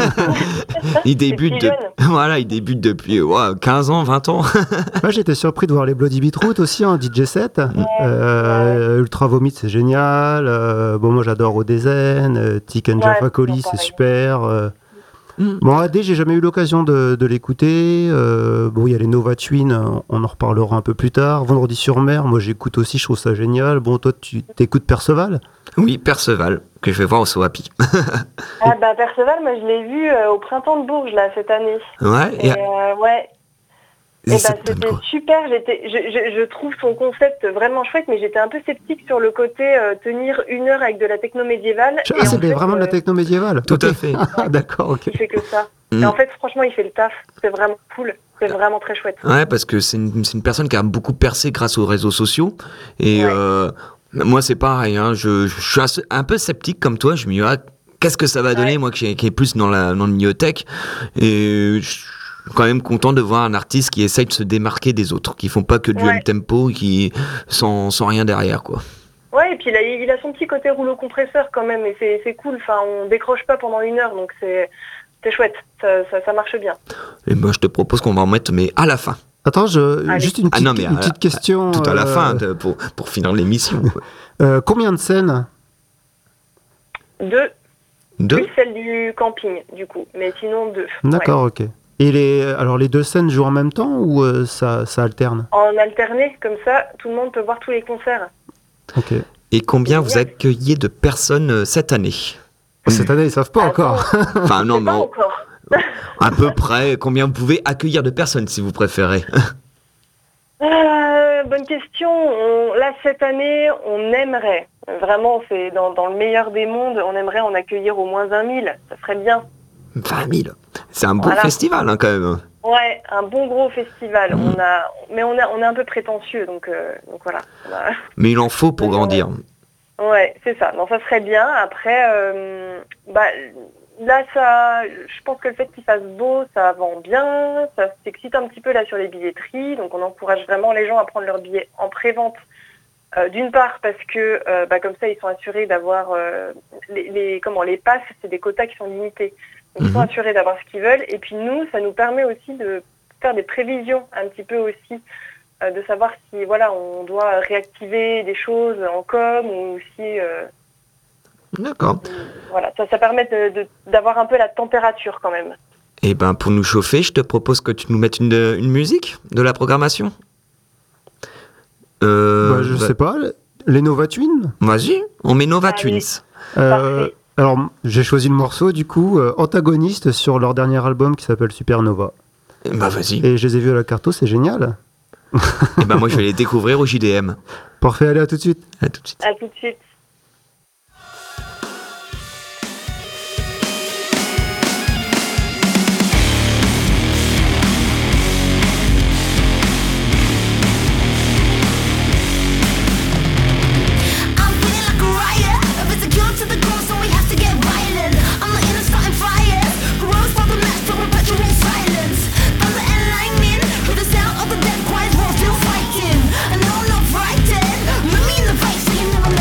il débute, petits de... voilà, il débute depuis ouais, quinze ans, vingt ans. Moi j'étais surpris de voir les Bloody Beetroot aussi en D J set. Euh, Ultra Vomit c'est génial. Euh, bon moi j'adore Odezen, euh, Tic and Ouais, Jaffa Coli c'est c'est pareil. super. euh. Mm. Bon A D j'ai jamais eu l'occasion de, de l'écouter. Euh, bon il y a les Nova Twin, on- on en reparlera un peu plus tard. Vendredi sur mer, moi j'écoute aussi, je trouve ça génial. Bon toi tu t'écoutes Perceval. Oui, Perceval, que je vais voir au So Happy. Ah bah Perceval, moi je l'ai vu euh, au printemps de Bourges là cette année. Ouais, Et et, euh, ouais. et Et ça bah, te donne c'était quoi super, j'étais, je, je, je trouve son concept vraiment chouette, mais j'étais un peu sceptique sur le côté euh, tenir une heure avec de la techno médiévale. Ah Et c'est en fait, vraiment de la euh, techno médiévale. Tout Ok. à fait. Ah, d'accord, ok. il fait que ça. Mm. Et en fait, franchement, il fait le taf. C'est vraiment cool. C'est vraiment très chouette. Ouais, parce que c'est une, c'est une personne qui a beaucoup percé grâce aux réseaux sociaux. Et Ouais. euh, moi, c'est pareil. Hein, je, je suis assez- un peu sceptique comme toi. Je me dis, ah, qu'est-ce que ça va donner, Ouais. moi qui, qui est plus dans, la, dans le milieu tech. Et je suis quand même content de voir un artiste qui essaye de se démarquer des autres, qui font pas que du Ouais. up-tempo, qui sans, sans rien derrière, quoi. Ouais, et puis il a, il a son petit côté rouleau compresseur quand même, et c'est, c'est cool. Enfin, on décroche pas pendant une heure, donc c'est, c'est chouette. Ça, ça, ça marche bien. Et moi, je te propose qu'on va en mettre, mais à la fin. Attends, je, Allez. juste une Ah petite, non, mais une à- petite question. Tout à la euh, fin, de- pour, pour finir l'émission. euh, combien de scènes? Deux, Deux plus celle du camping, du coup. Mais sinon, deux. D'accord, ok. Et les, alors les deux scènes jouent en même temps ou euh, ça, ça alterne? En alterné, comme ça, tout le monde peut voir tous les concerts. Ok. Et combien vous accueillez de personnes euh, cette année? Cette année, ils savent pas encore. Enfin, non, C'est mais pas on- encore. à peu près, combien vous pouvez accueillir de personnes, si vous préférez? Euh, bonne question. On- là, cette année, on aimerait, vraiment, c'est dans, dans le meilleur des mondes, on aimerait en accueillir au moins vingt mille. Ça serait bien. vingt mille. C'est un beau Voilà. festival, hein, quand même. Ouais, un bon gros festival. Mmh. On a, mais on, a, on est un peu prétentieux, donc, euh, donc voilà. On a- Mais il en faut pour Ouais. grandir. Ouais, c'est ça. Non, ça serait bien. Après, euh, bah, là, ça, je pense que le fait qu'il fasse beau, ça vend bien. Ça s'excite un petit peu là sur les billetteries. Donc, on encourage vraiment les gens à prendre leurs billets en pré-vente. Euh, D'une part, parce que euh, bah, comme ça, ils sont assurés d'avoir euh, les, les, comment, les passes, c'est des quotas qui sont limités. Donc, ils sont Mhm. assurés d'avoir ce qu'ils veulent. Et puis nous, ça nous permet aussi de faire des prévisions un petit peu aussi. Euh, de savoir si voilà on doit réactiver des choses en com ou si euh, D'accord. voilà ça, ça permet de- de- d'avoir un peu la température quand même. Et ben, pour nous chauffer, je te propose que tu nous mettes une, une musique de la programmation. Euh, Bah, je bah, sais pas. Les Nova Twin. Vas-y, on met Nova Allez. Twins. Euh, Parfait. alors, j'ai choisi le morceau, du coup, euh, Antagoniste sur leur dernier album qui s'appelle Supernova. Bah, vas-y. Et je les ai vus à la Carto, c'est génial. Et ben, moi, je vais les découvrir au J D M. Parfait, allez, à tout de suite. À tout de suite. À tout de suite. I'm feeling like a riot. If it's a kill to the core, so we have to get violent. I'm the inner starting fires. Rose for the match to perpetual silence. Thunder and lightning, hear the sound of the dead quiet war still fighting. I know I'm not frightened. Meet me in the fight, so you never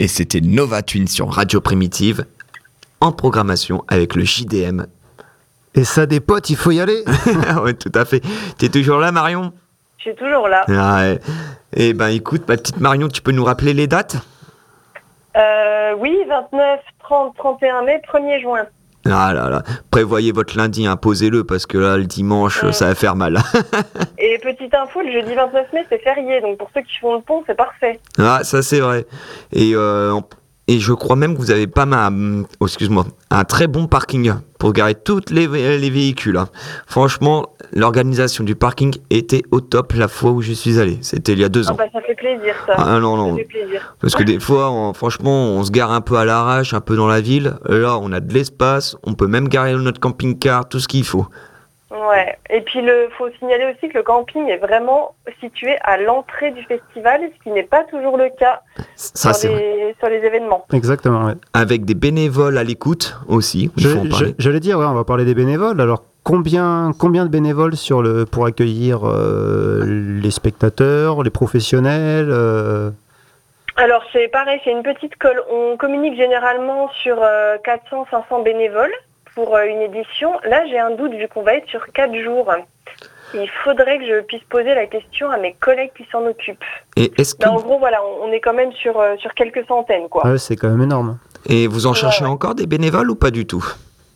Et c'était Nova Twin sur Radio Primitive, en programmation avec le J D M. Et ça, des potes, il faut y aller. Ouais, tout à fait. T'es toujours là, Marion ? Je suis toujours là. Ah ouais. Eh ben écoute, ma petite Marion, tu peux nous rappeler les dates ? Euh, oui, vingt-neuf, trente, trente et un mai, premier juin. Ah là là, prévoyez votre lundi, hein, posez-le, parce que là, le dimanche, Mm. ça va faire mal. Et petite info, le jeudi vingt-neuf mai, c'est férié, donc pour ceux qui font le pont, c'est parfait. Ah, ça c'est vrai. Et, euh, et je crois même que vous avez pas mal, oh, excuse-moi, un très bon parking pour garer tous les, vé- les véhicules. hein. Franchement, l'organisation du parking était au top la fois où je suis allé. C'était il y a deux Ah ans. bah ça fait plaisir ça. Ah non, non. Ça fait plaisir. Parce que des fois, on- franchement, on se gare un peu à l'arrache, un peu dans la ville. Là, on a de l'espace, on peut même garer notre camping-car, tout ce qu'il faut. Ouais. Et puis il faut signaler aussi que le camping est vraiment situé à l'entrée du festival, ce qui n'est pas toujours le cas Ça, c'est sur, vrai. les, sur les événements. Exactement, ouais. Avec des bénévoles à l'écoute aussi. il Je- faut en je- parler. J'allais dire, ouais, on va parler des bénévoles. Alors, combien, combien de bénévoles sur le, pour accueillir euh, les spectateurs, les professionnels euh, Alors c'est pareil, c'est une petite colle. On communique généralement sur euh, quatre cents à cinq cents bénévoles pour euh, une édition. Là j'ai un doute vu qu'on va être sur quatre jours. Il faudrait que je puisse poser la question à mes collègues qui s'en occupent. Et est-ce que Mais en gros voilà, on, on est quand même sur, euh, sur quelques centaines quoi. ouais, c'est quand même énorme. Et vous en cherchez Ouais, ouais. encore des bénévoles ou pas du tout ?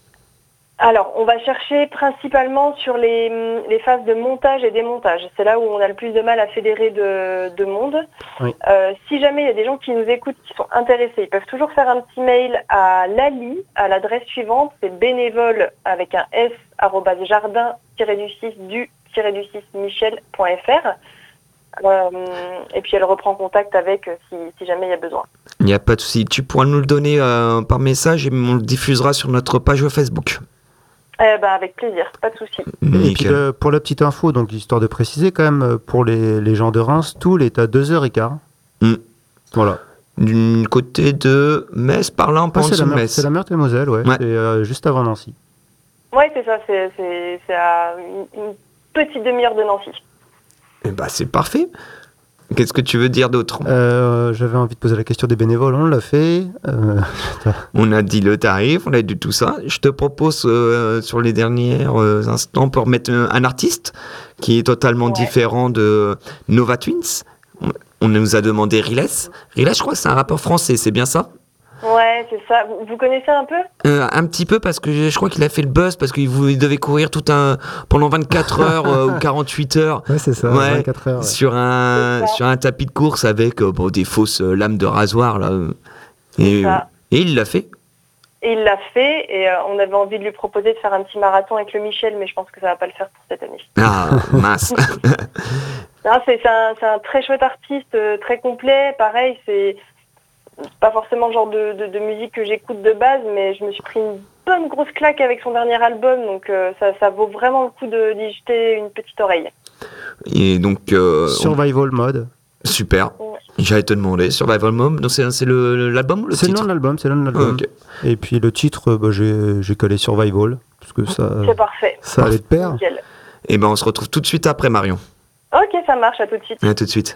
Alors, on va chercher principalement sur les, les phases de montage et démontage. C'est là où on a le plus de mal à fédérer de, de monde. Oui. Euh, si jamais il y a des gens qui nous écoutent, qui sont intéressés, ils peuvent toujours faire un petit mail à Lali, à l'adresse suivante, c'est bénévole avec un S, arobase jardin du six du du six michel point f r. Euh, et puis elle reprend contact avec euh, si, si jamais il y a besoin. Il n'y a pas de souci. Tu pourras nous le donner euh, par message et on le diffusera sur notre page Facebook. Eh ben, avec plaisir, pas de souci. Et puis Nickel. le- pour la petite info, donc histoire de préciser quand même, euh, pour les, les gens de Reims, Toul est à deux heures quinze. Mm. Voilà. Du côté de Metz, par là, on Ah, pense c'est la, de Meurthe- Metz. c'est la Meurthe-et-Moselle, ouais. Ouais. C'est euh, juste avant Nancy. Ouais, c'est ça, c'est, c'est, c'est à une, une petite demi-heure de Nancy. Eh ben, c'est parfait. Qu'est-ce que tu veux dire d'autre ? Euh, J'avais envie de poser la question des bénévoles, on l'a fait. Euh, On a dit le tarif, on a dit tout ça. Je te propose euh, sur les derniers euh, instants pour mettre un, un artiste qui est totalement Ouais. différent de Nova Twins. On, on nous a demandé Riles. Riles, je crois que c'est un rappeur français, c'est bien ça ? Ouais, c'est ça. Vous, vous connaissez un peu ? Euh, un petit peu parce que je, je crois qu'il a fait le buzz parce qu'il vou- il devait courir tout un pendant vingt-quatre heures euh, ou quarante-huit heures. Ouais, c'est ça, Ouais, vingt-quatre heures. Ouais. sur un sur un tapis de course avec euh, bon, des fausses euh, lames de rasoir là. Et, ça. et il l'a fait. Et il l'a fait, et euh, on avait envie de lui proposer de faire un petit marathon avec le Michel, mais je pense que ça va pas le faire pour cette année. Ah mince. Non, c'est, c'est, un, c'est un très chouette artiste, euh, très complet. Pareil, c'est c'est pas forcément le genre de, de, de musique que j'écoute de base, mais je me suis pris une bonne grosse claque avec son dernier album, donc euh, ça, ça vaut vraiment le coup de, d'y jeter une petite oreille. Et donc euh, Survival Mode. on- super. Ouais. J'allais te demander Survival Mom. Donc c'est c'est le, le- l'album ou le C'est le nom titre? de l'album, c'est le nom de l'album. Ok. Et puis le titre, euh, bah, j'ai j'ai collé Survival, parce que ça, C'est parfait. ça allait de pair. Nickel. Et ben on se retrouve tout de suite après Marion. Ok, ça marche, à tout de suite. À tout de suite.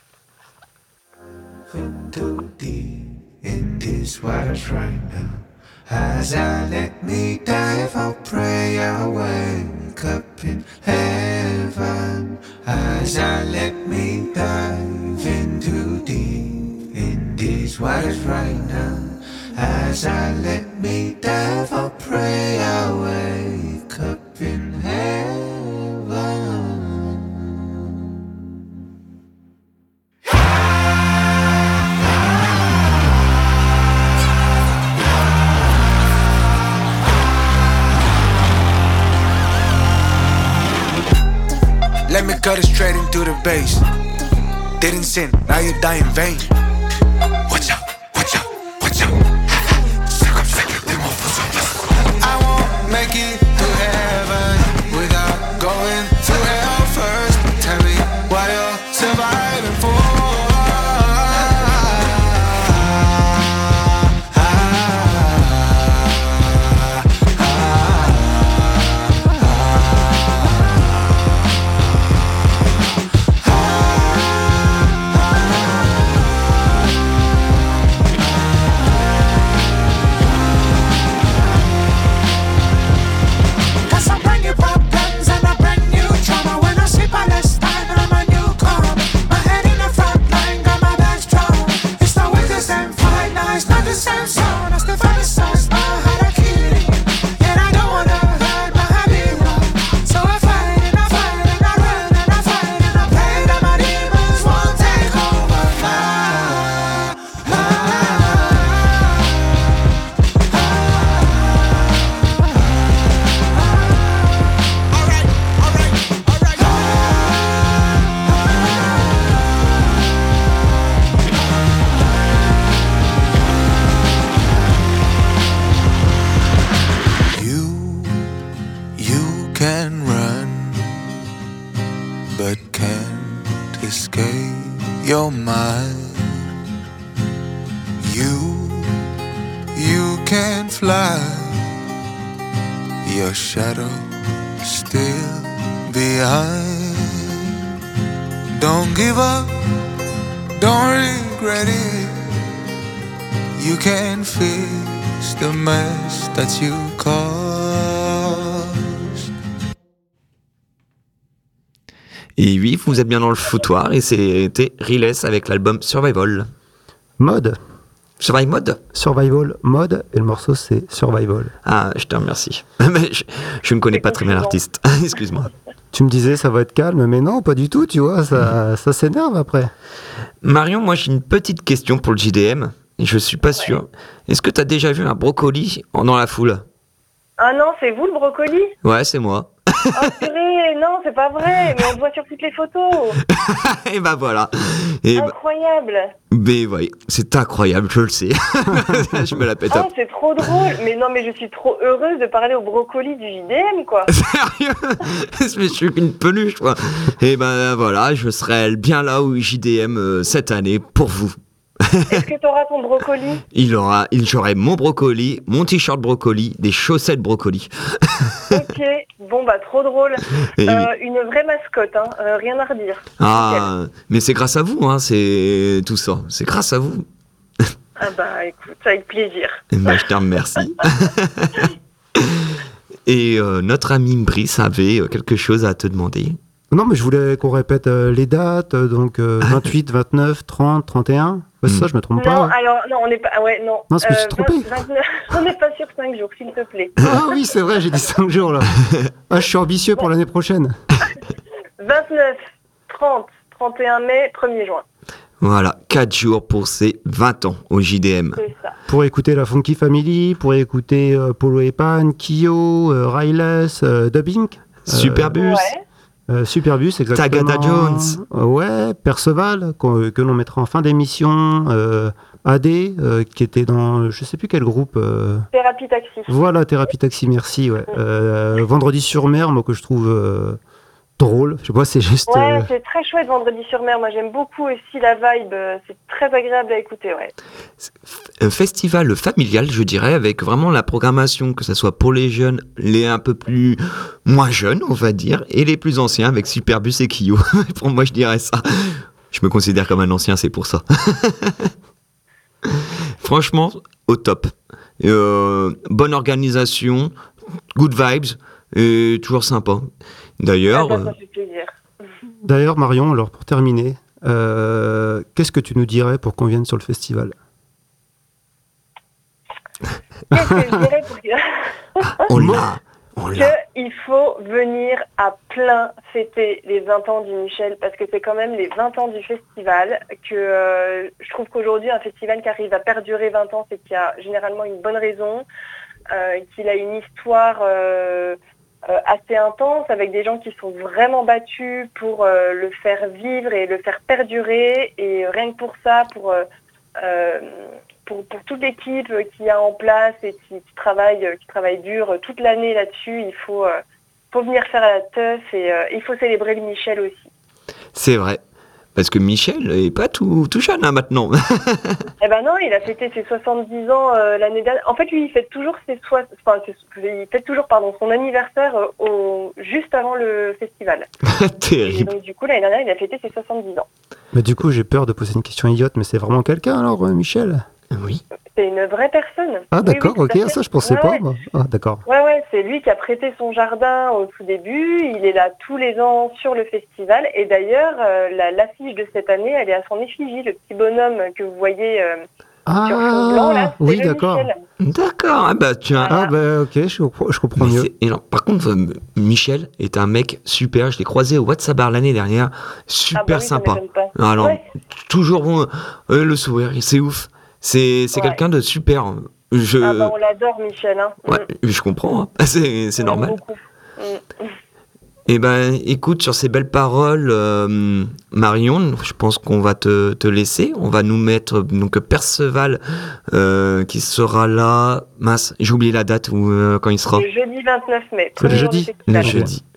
Too deep in this waters right now. As I let me dive, I'll pray I wake up in heaven. As I let me dive in too deep in these waters right now. As I let me dive, I'll pray I wake up in heaven. Let me cut it straight into the base. Didn't sin, now you die in vain. Watch out, watch out, watch out. I won't make it to heaven without going to hell first. Tell me what you're surviving for. but can't escape your mind. You, you can fly, your shadow still behind. Don't give up, don't regret it. You can fix the mess that you caused. Et oui, vous êtes bien dans le foutoir et c'était Riles avec l'album Survival. Mode. Survival Mode Survival Mode, et le morceau c'est Survival. Ah, je te remercie. Mais je, je ne connais pas très bien l'artiste. Excuse-moi. Tu me disais ça va être calme, mais non, pas du tout, tu vois, ça, ça s'énerve après. Marion, moi j'ai une petite question pour le J D M, et je suis pas sûr. Est-ce que tu as déjà vu un brocoli en- dans la foule? Ah non, c'est vous le brocoli? Ouais, c'est moi. Oh purée, non, c'est pas vrai, mais on le voit sur toutes les photos. Et bah voilà. Et bah, Incroyable. mais ouais, c'est incroyable, je le sais. Je me la pète Oh, un c'est trop drôle. Mais non, mais je suis trop heureuse de parler au brocoli du J D M, quoi. Je suis une peluche, quoi. Et ben voilà, je serai bien là au J D M euh, cette année pour vous. Est-ce que t'auras ton brocoli? Il aura, il j'aurai mon brocoli, mon t-shirt brocoli, des chaussettes brocoli. Ok, bon bah trop drôle. Et Euh, oui. une vraie mascotte, hein. euh, rien à redire. Ah, mais c'est grâce à vous, hein, c'est tout ça. C'est grâce à vous. Ah bah écoute, avec plaisir. Eh ben, je te remercie. Et euh, notre ami Brice avait euh, quelque chose à te demander. Non, mais je voulais qu'on répète euh, les dates, euh, donc euh, vingt-huit, vingt-neuf, trente, trente et un. Ouais, c'est ça, je me trompe Non, pas. alors non, on n'est pas. Ouais, non. Non, je me suis Euh, trompé. vingt, vingt-neuf, on n'est pas sur cinq jours, s'il te plaît. Ah oui, c'est vrai, j'ai dit cinq jours là. Ah, je suis ambitieux pour l'année prochaine. vingt-neuf, trente, trente et un mai, premier juin. Voilà, quatre jours pour ses vingt ans au J D M. C'est ça. Pour écouter la Funky Family, pour écouter euh, Polo et Pan, Kyo, euh, Riles, euh, Dubbing. euh, Superbus. Ouais. euh, Superbus, exactement. Tagada Jones. Euh, ouais, Perceval, qu'on- que l'on mettra en fin d'émission. Euh, A D, euh, qui était dans je sais plus quel groupe. euh, Thérapie taxi. Voilà, Thérapie Taxi, merci. Ouais. Euh, Vendredi sur mer, moi que je trouve euh, drôle. Je sais pas, c'est juste. Ouais, euh, c'est très chouette Vendredi sur mer. Moi, j'aime beaucoup aussi la vibe. euh, C'est très agréable à écouter, ouais. Un festival familial, je dirais, avec vraiment la programmation, que ce soit pour les jeunes, les un peu plus moins jeunes, on va dire, et les plus anciens avec Superbus et Kyo. Pour moi, je dirais ça. Je me considère comme un ancien, c'est pour ça. Franchement, au top. Euh, bonne organisation, good vibes, et toujours sympa. D'ailleurs, Ah bah, ça fait plaisir. D'ailleurs, Marion, alors pour terminer, euh, qu'est-ce que tu nous dirais pour qu'on vienne sur le festival? Qu'est-ce que je dirais pour que... on l'a, on l'a. qu'il faut venir à plein fêter les vingt ans du Michel, parce que c'est quand même les vingt ans du festival, que euh, je trouve qu'aujourd'hui un festival qui arrive à perdurer vingt ans, c'est qu'il y a généralement une bonne raison, euh, qu'il a une histoire euh, euh, assez intense, avec des gens qui sont vraiment battus pour euh, le faire vivre et le faire perdurer, et rien que pour ça, pour... Euh, euh, Pour, pour toute l'équipe qui est en place et qui, qui travaille, qui travaille dur toute l'année là-dessus, il faut, euh, faut venir faire la teuf et euh, il faut célébrer le Michel aussi. C'est vrai. Parce que Michel est pas tout, tout jeune hein, maintenant. Eh ben non, il a fêté ses soixante-dix ans euh, l'année dernière. En fait, lui, il fête toujours ses soix... enfin, ses- il fête toujours pardon, son anniversaire euh, au... juste avant le festival. Et Terrible. donc du coup, l'année dernière, il a fêté ses soixante-dix ans. Mais du coup, j'ai peur de poser une question idiote, mais c'est vraiment quelqu'un alors, euh, Michel? Oui. C'est une vraie personne. Ah Oui, d'accord, oui, tout à ok, fait. ça je pensais Ouais, pas. ouais. Moi. Ah d'accord. Ouais, ouais, c'est lui qui a prêté son jardin au tout début. Il est là tous les ans sur le festival. Et d'ailleurs, euh, la- l'affiche de cette année, elle est à son effigie. Le petit bonhomme que vous voyez euh, sur fond blanc, là, c'est oui, le d'accord. Michel. D'accord, ah bah tiens. Ah bah ok, je, compre- je comprends Mais mieux. c'est- et non, par contre, euh, Michel est un mec super. Je l'ai croisé au WhatsApp Bar l'année dernière. Super Ah bah oui, ça sympa. m'étonne pas. Alors, Ouais. toujours bon, euh, le sourire, c'est ouf. C'est c'est Ouais. quelqu'un de super. Je, Ah bah on l'adore, Michel. Hein. ouais, je comprends. hein. C'est c'est On l'aime normal. beaucoup. Mm. Eh ben, écoute, sur ces belles paroles, euh, Marion, je pense qu'on va te, te laisser. On va nous mettre donc Perceval euh, qui sera là. Mince, j'ai oublié la date où, euh, quand il sera. Le jeudi vingt-neuf mai. C'est le premier jour jeudi. du festival. Le jeudi.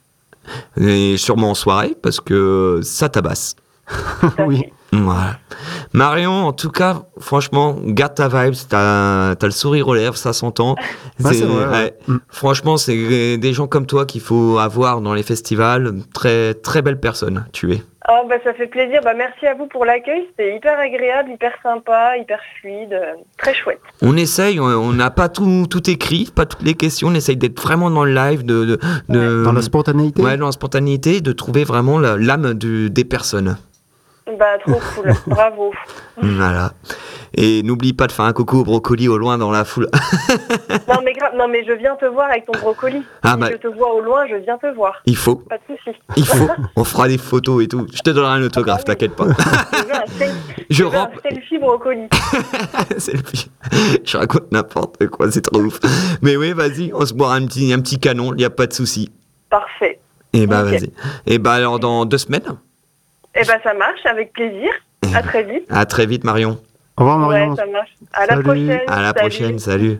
Et sûrement en soirée, parce que ça tabasse. Oui. Voilà. Marion, en tout cas, franchement, garde ta vibe, t'as, t'as le sourire aux lèvres, ça s'entend. Ouais, c'est vrai, ouais. ouais. Franchement, c'est des gens comme toi qu'il faut avoir dans les festivals. Très, très belle personne, tu es. Ah bah ça fait plaisir, bah merci à vous pour l'accueil, c'était hyper agréable, hyper sympa, hyper fluide, euh, très chouette. On essaye, on n'a pas tout, tout écrit, pas toutes les questions, on essaye d'être vraiment dans le live, de, de, de- Dans la spontanéité. Ouais, dans la spontanéité, de trouver vraiment la- l'âme du- des personnes. Bah trop cool, bravo. Voilà. Et n'oublie pas de faire un coucou au brocoli au loin dans la foule. Non mais grave, non mais je viens te voir avec ton brocoli. Ah, si bah. je te vois au loin, je viens te voir. Il faut. Pas de soucis. Il faut. On fera des photos et tout. Je te donnerai un autographe, t'inquiète pas. Je veux un sel- Je je veux un rentre. selfie brocoli. Selfie. Je raconte n'importe quoi, c'est trop ouf. Mais oui, vas-y, on se boira un petit, un petit canon, il n'y a pas de souci. Parfait. Et bah, Ok. vas-y. Et bah, alors, dans deux semaines. Eh ben ça marche, avec plaisir. À très vite. À très vite, Marion. Au revoir, Ouais, ça marche. À la prochaine. À la Salut. prochaine, salut.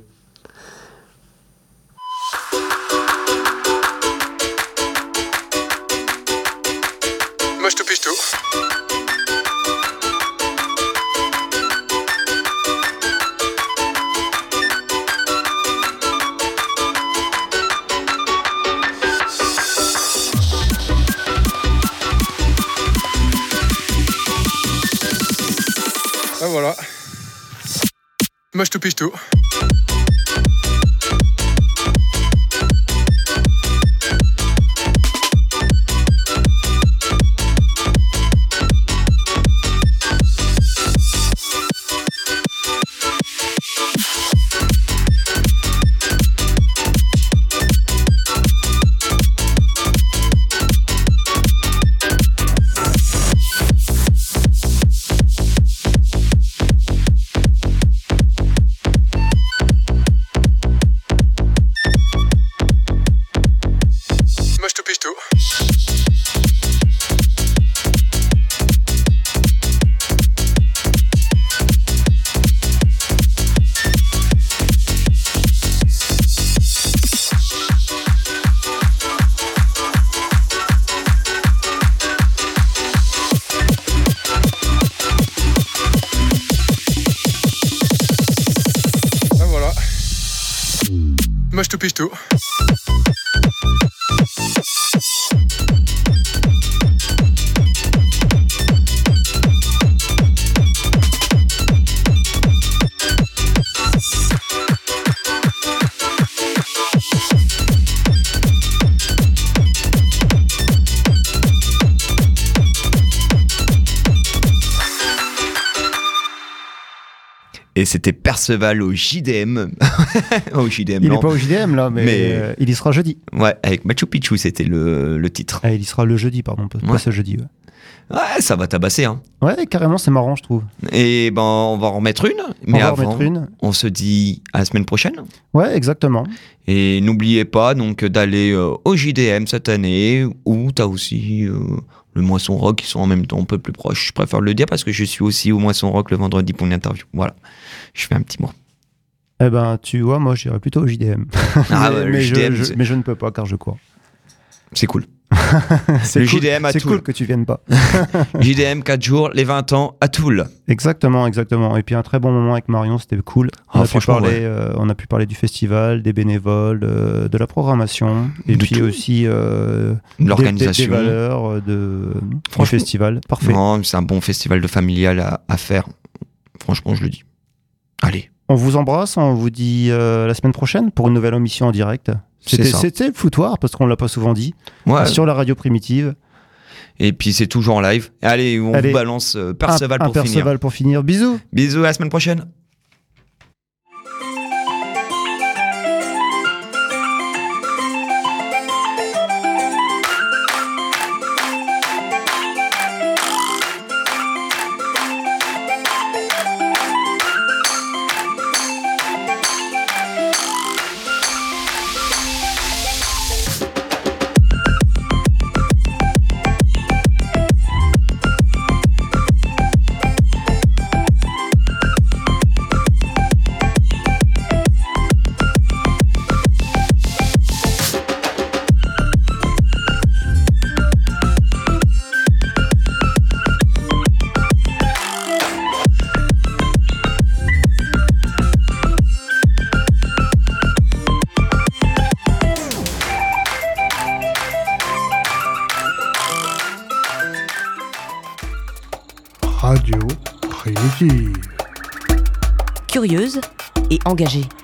Moi je te piche tout. Ah voilà. Moi je te piche tout. Moi je te piche tout. Ah voilà. Moi je te piche tout. Et c'était Perceval au J D M. Au J D M, Il non. n'est pas au J D M là, mais, Mais- euh, il y sera jeudi. Ouais, avec Machu Picchu, c'était le, le titre. Ah, il y sera le jeudi, pardon, pas, pas Ouais. ce jeudi. Ouais. Ouais, ça va tabasser, hein. Ouais, carrément, c'est marrant, je trouve. Et ben, on va en remettre une. Mais va en avant, remettre une. on se dit à la semaine prochaine. Ouais, exactement. Et n'oubliez pas donc d'aller euh, au J D M cette année, où t'as aussi euh, le Moisson Rock qui sont en même temps un peu plus proches. Je préfère le dire parce que je suis aussi au Moisson Rock le vendredi pour une interview. Voilà, je fais un petit mot. Eh ben, tu vois, moi, j'irais plutôt au J D M. Ah, mais, ouais, le mais J D M, je, je- c'est- mais je ne peux pas car je cours. C'est cool. C'est Le cool, J D M à c'est Toul. cool que tu viennes pas. J D M quatre jours, les vingt ans à Toul. Exactement, exactement. Et puis un très bon moment avec Marion, c'était cool. On, Ah, a pu franchement, parler, ouais. euh, on a pu parler du festival, des bénévoles, euh, de la programmation, et De puis tout. aussi euh, De des- l'organisation. des, des valeurs euh, de, du Franchement. festival. Parfait. Non, c'est un bon festival de familial à, à faire. Franchement, je le dis. Allez. On vous embrasse, on vous dit euh, la semaine prochaine pour une nouvelle émission en direct. C'est C'était ça. c'était le foutoir, parce qu'on l'a pas souvent dit, Ouais. sur la radio primitive. Et puis c'est toujours en live. Allez, on Allez. vous balance euh, Perceval un, un pour Perceval finir. pour finir. Bisous. Bisous, à la semaine prochaine. Radio Primitive. Curieuse et engagée.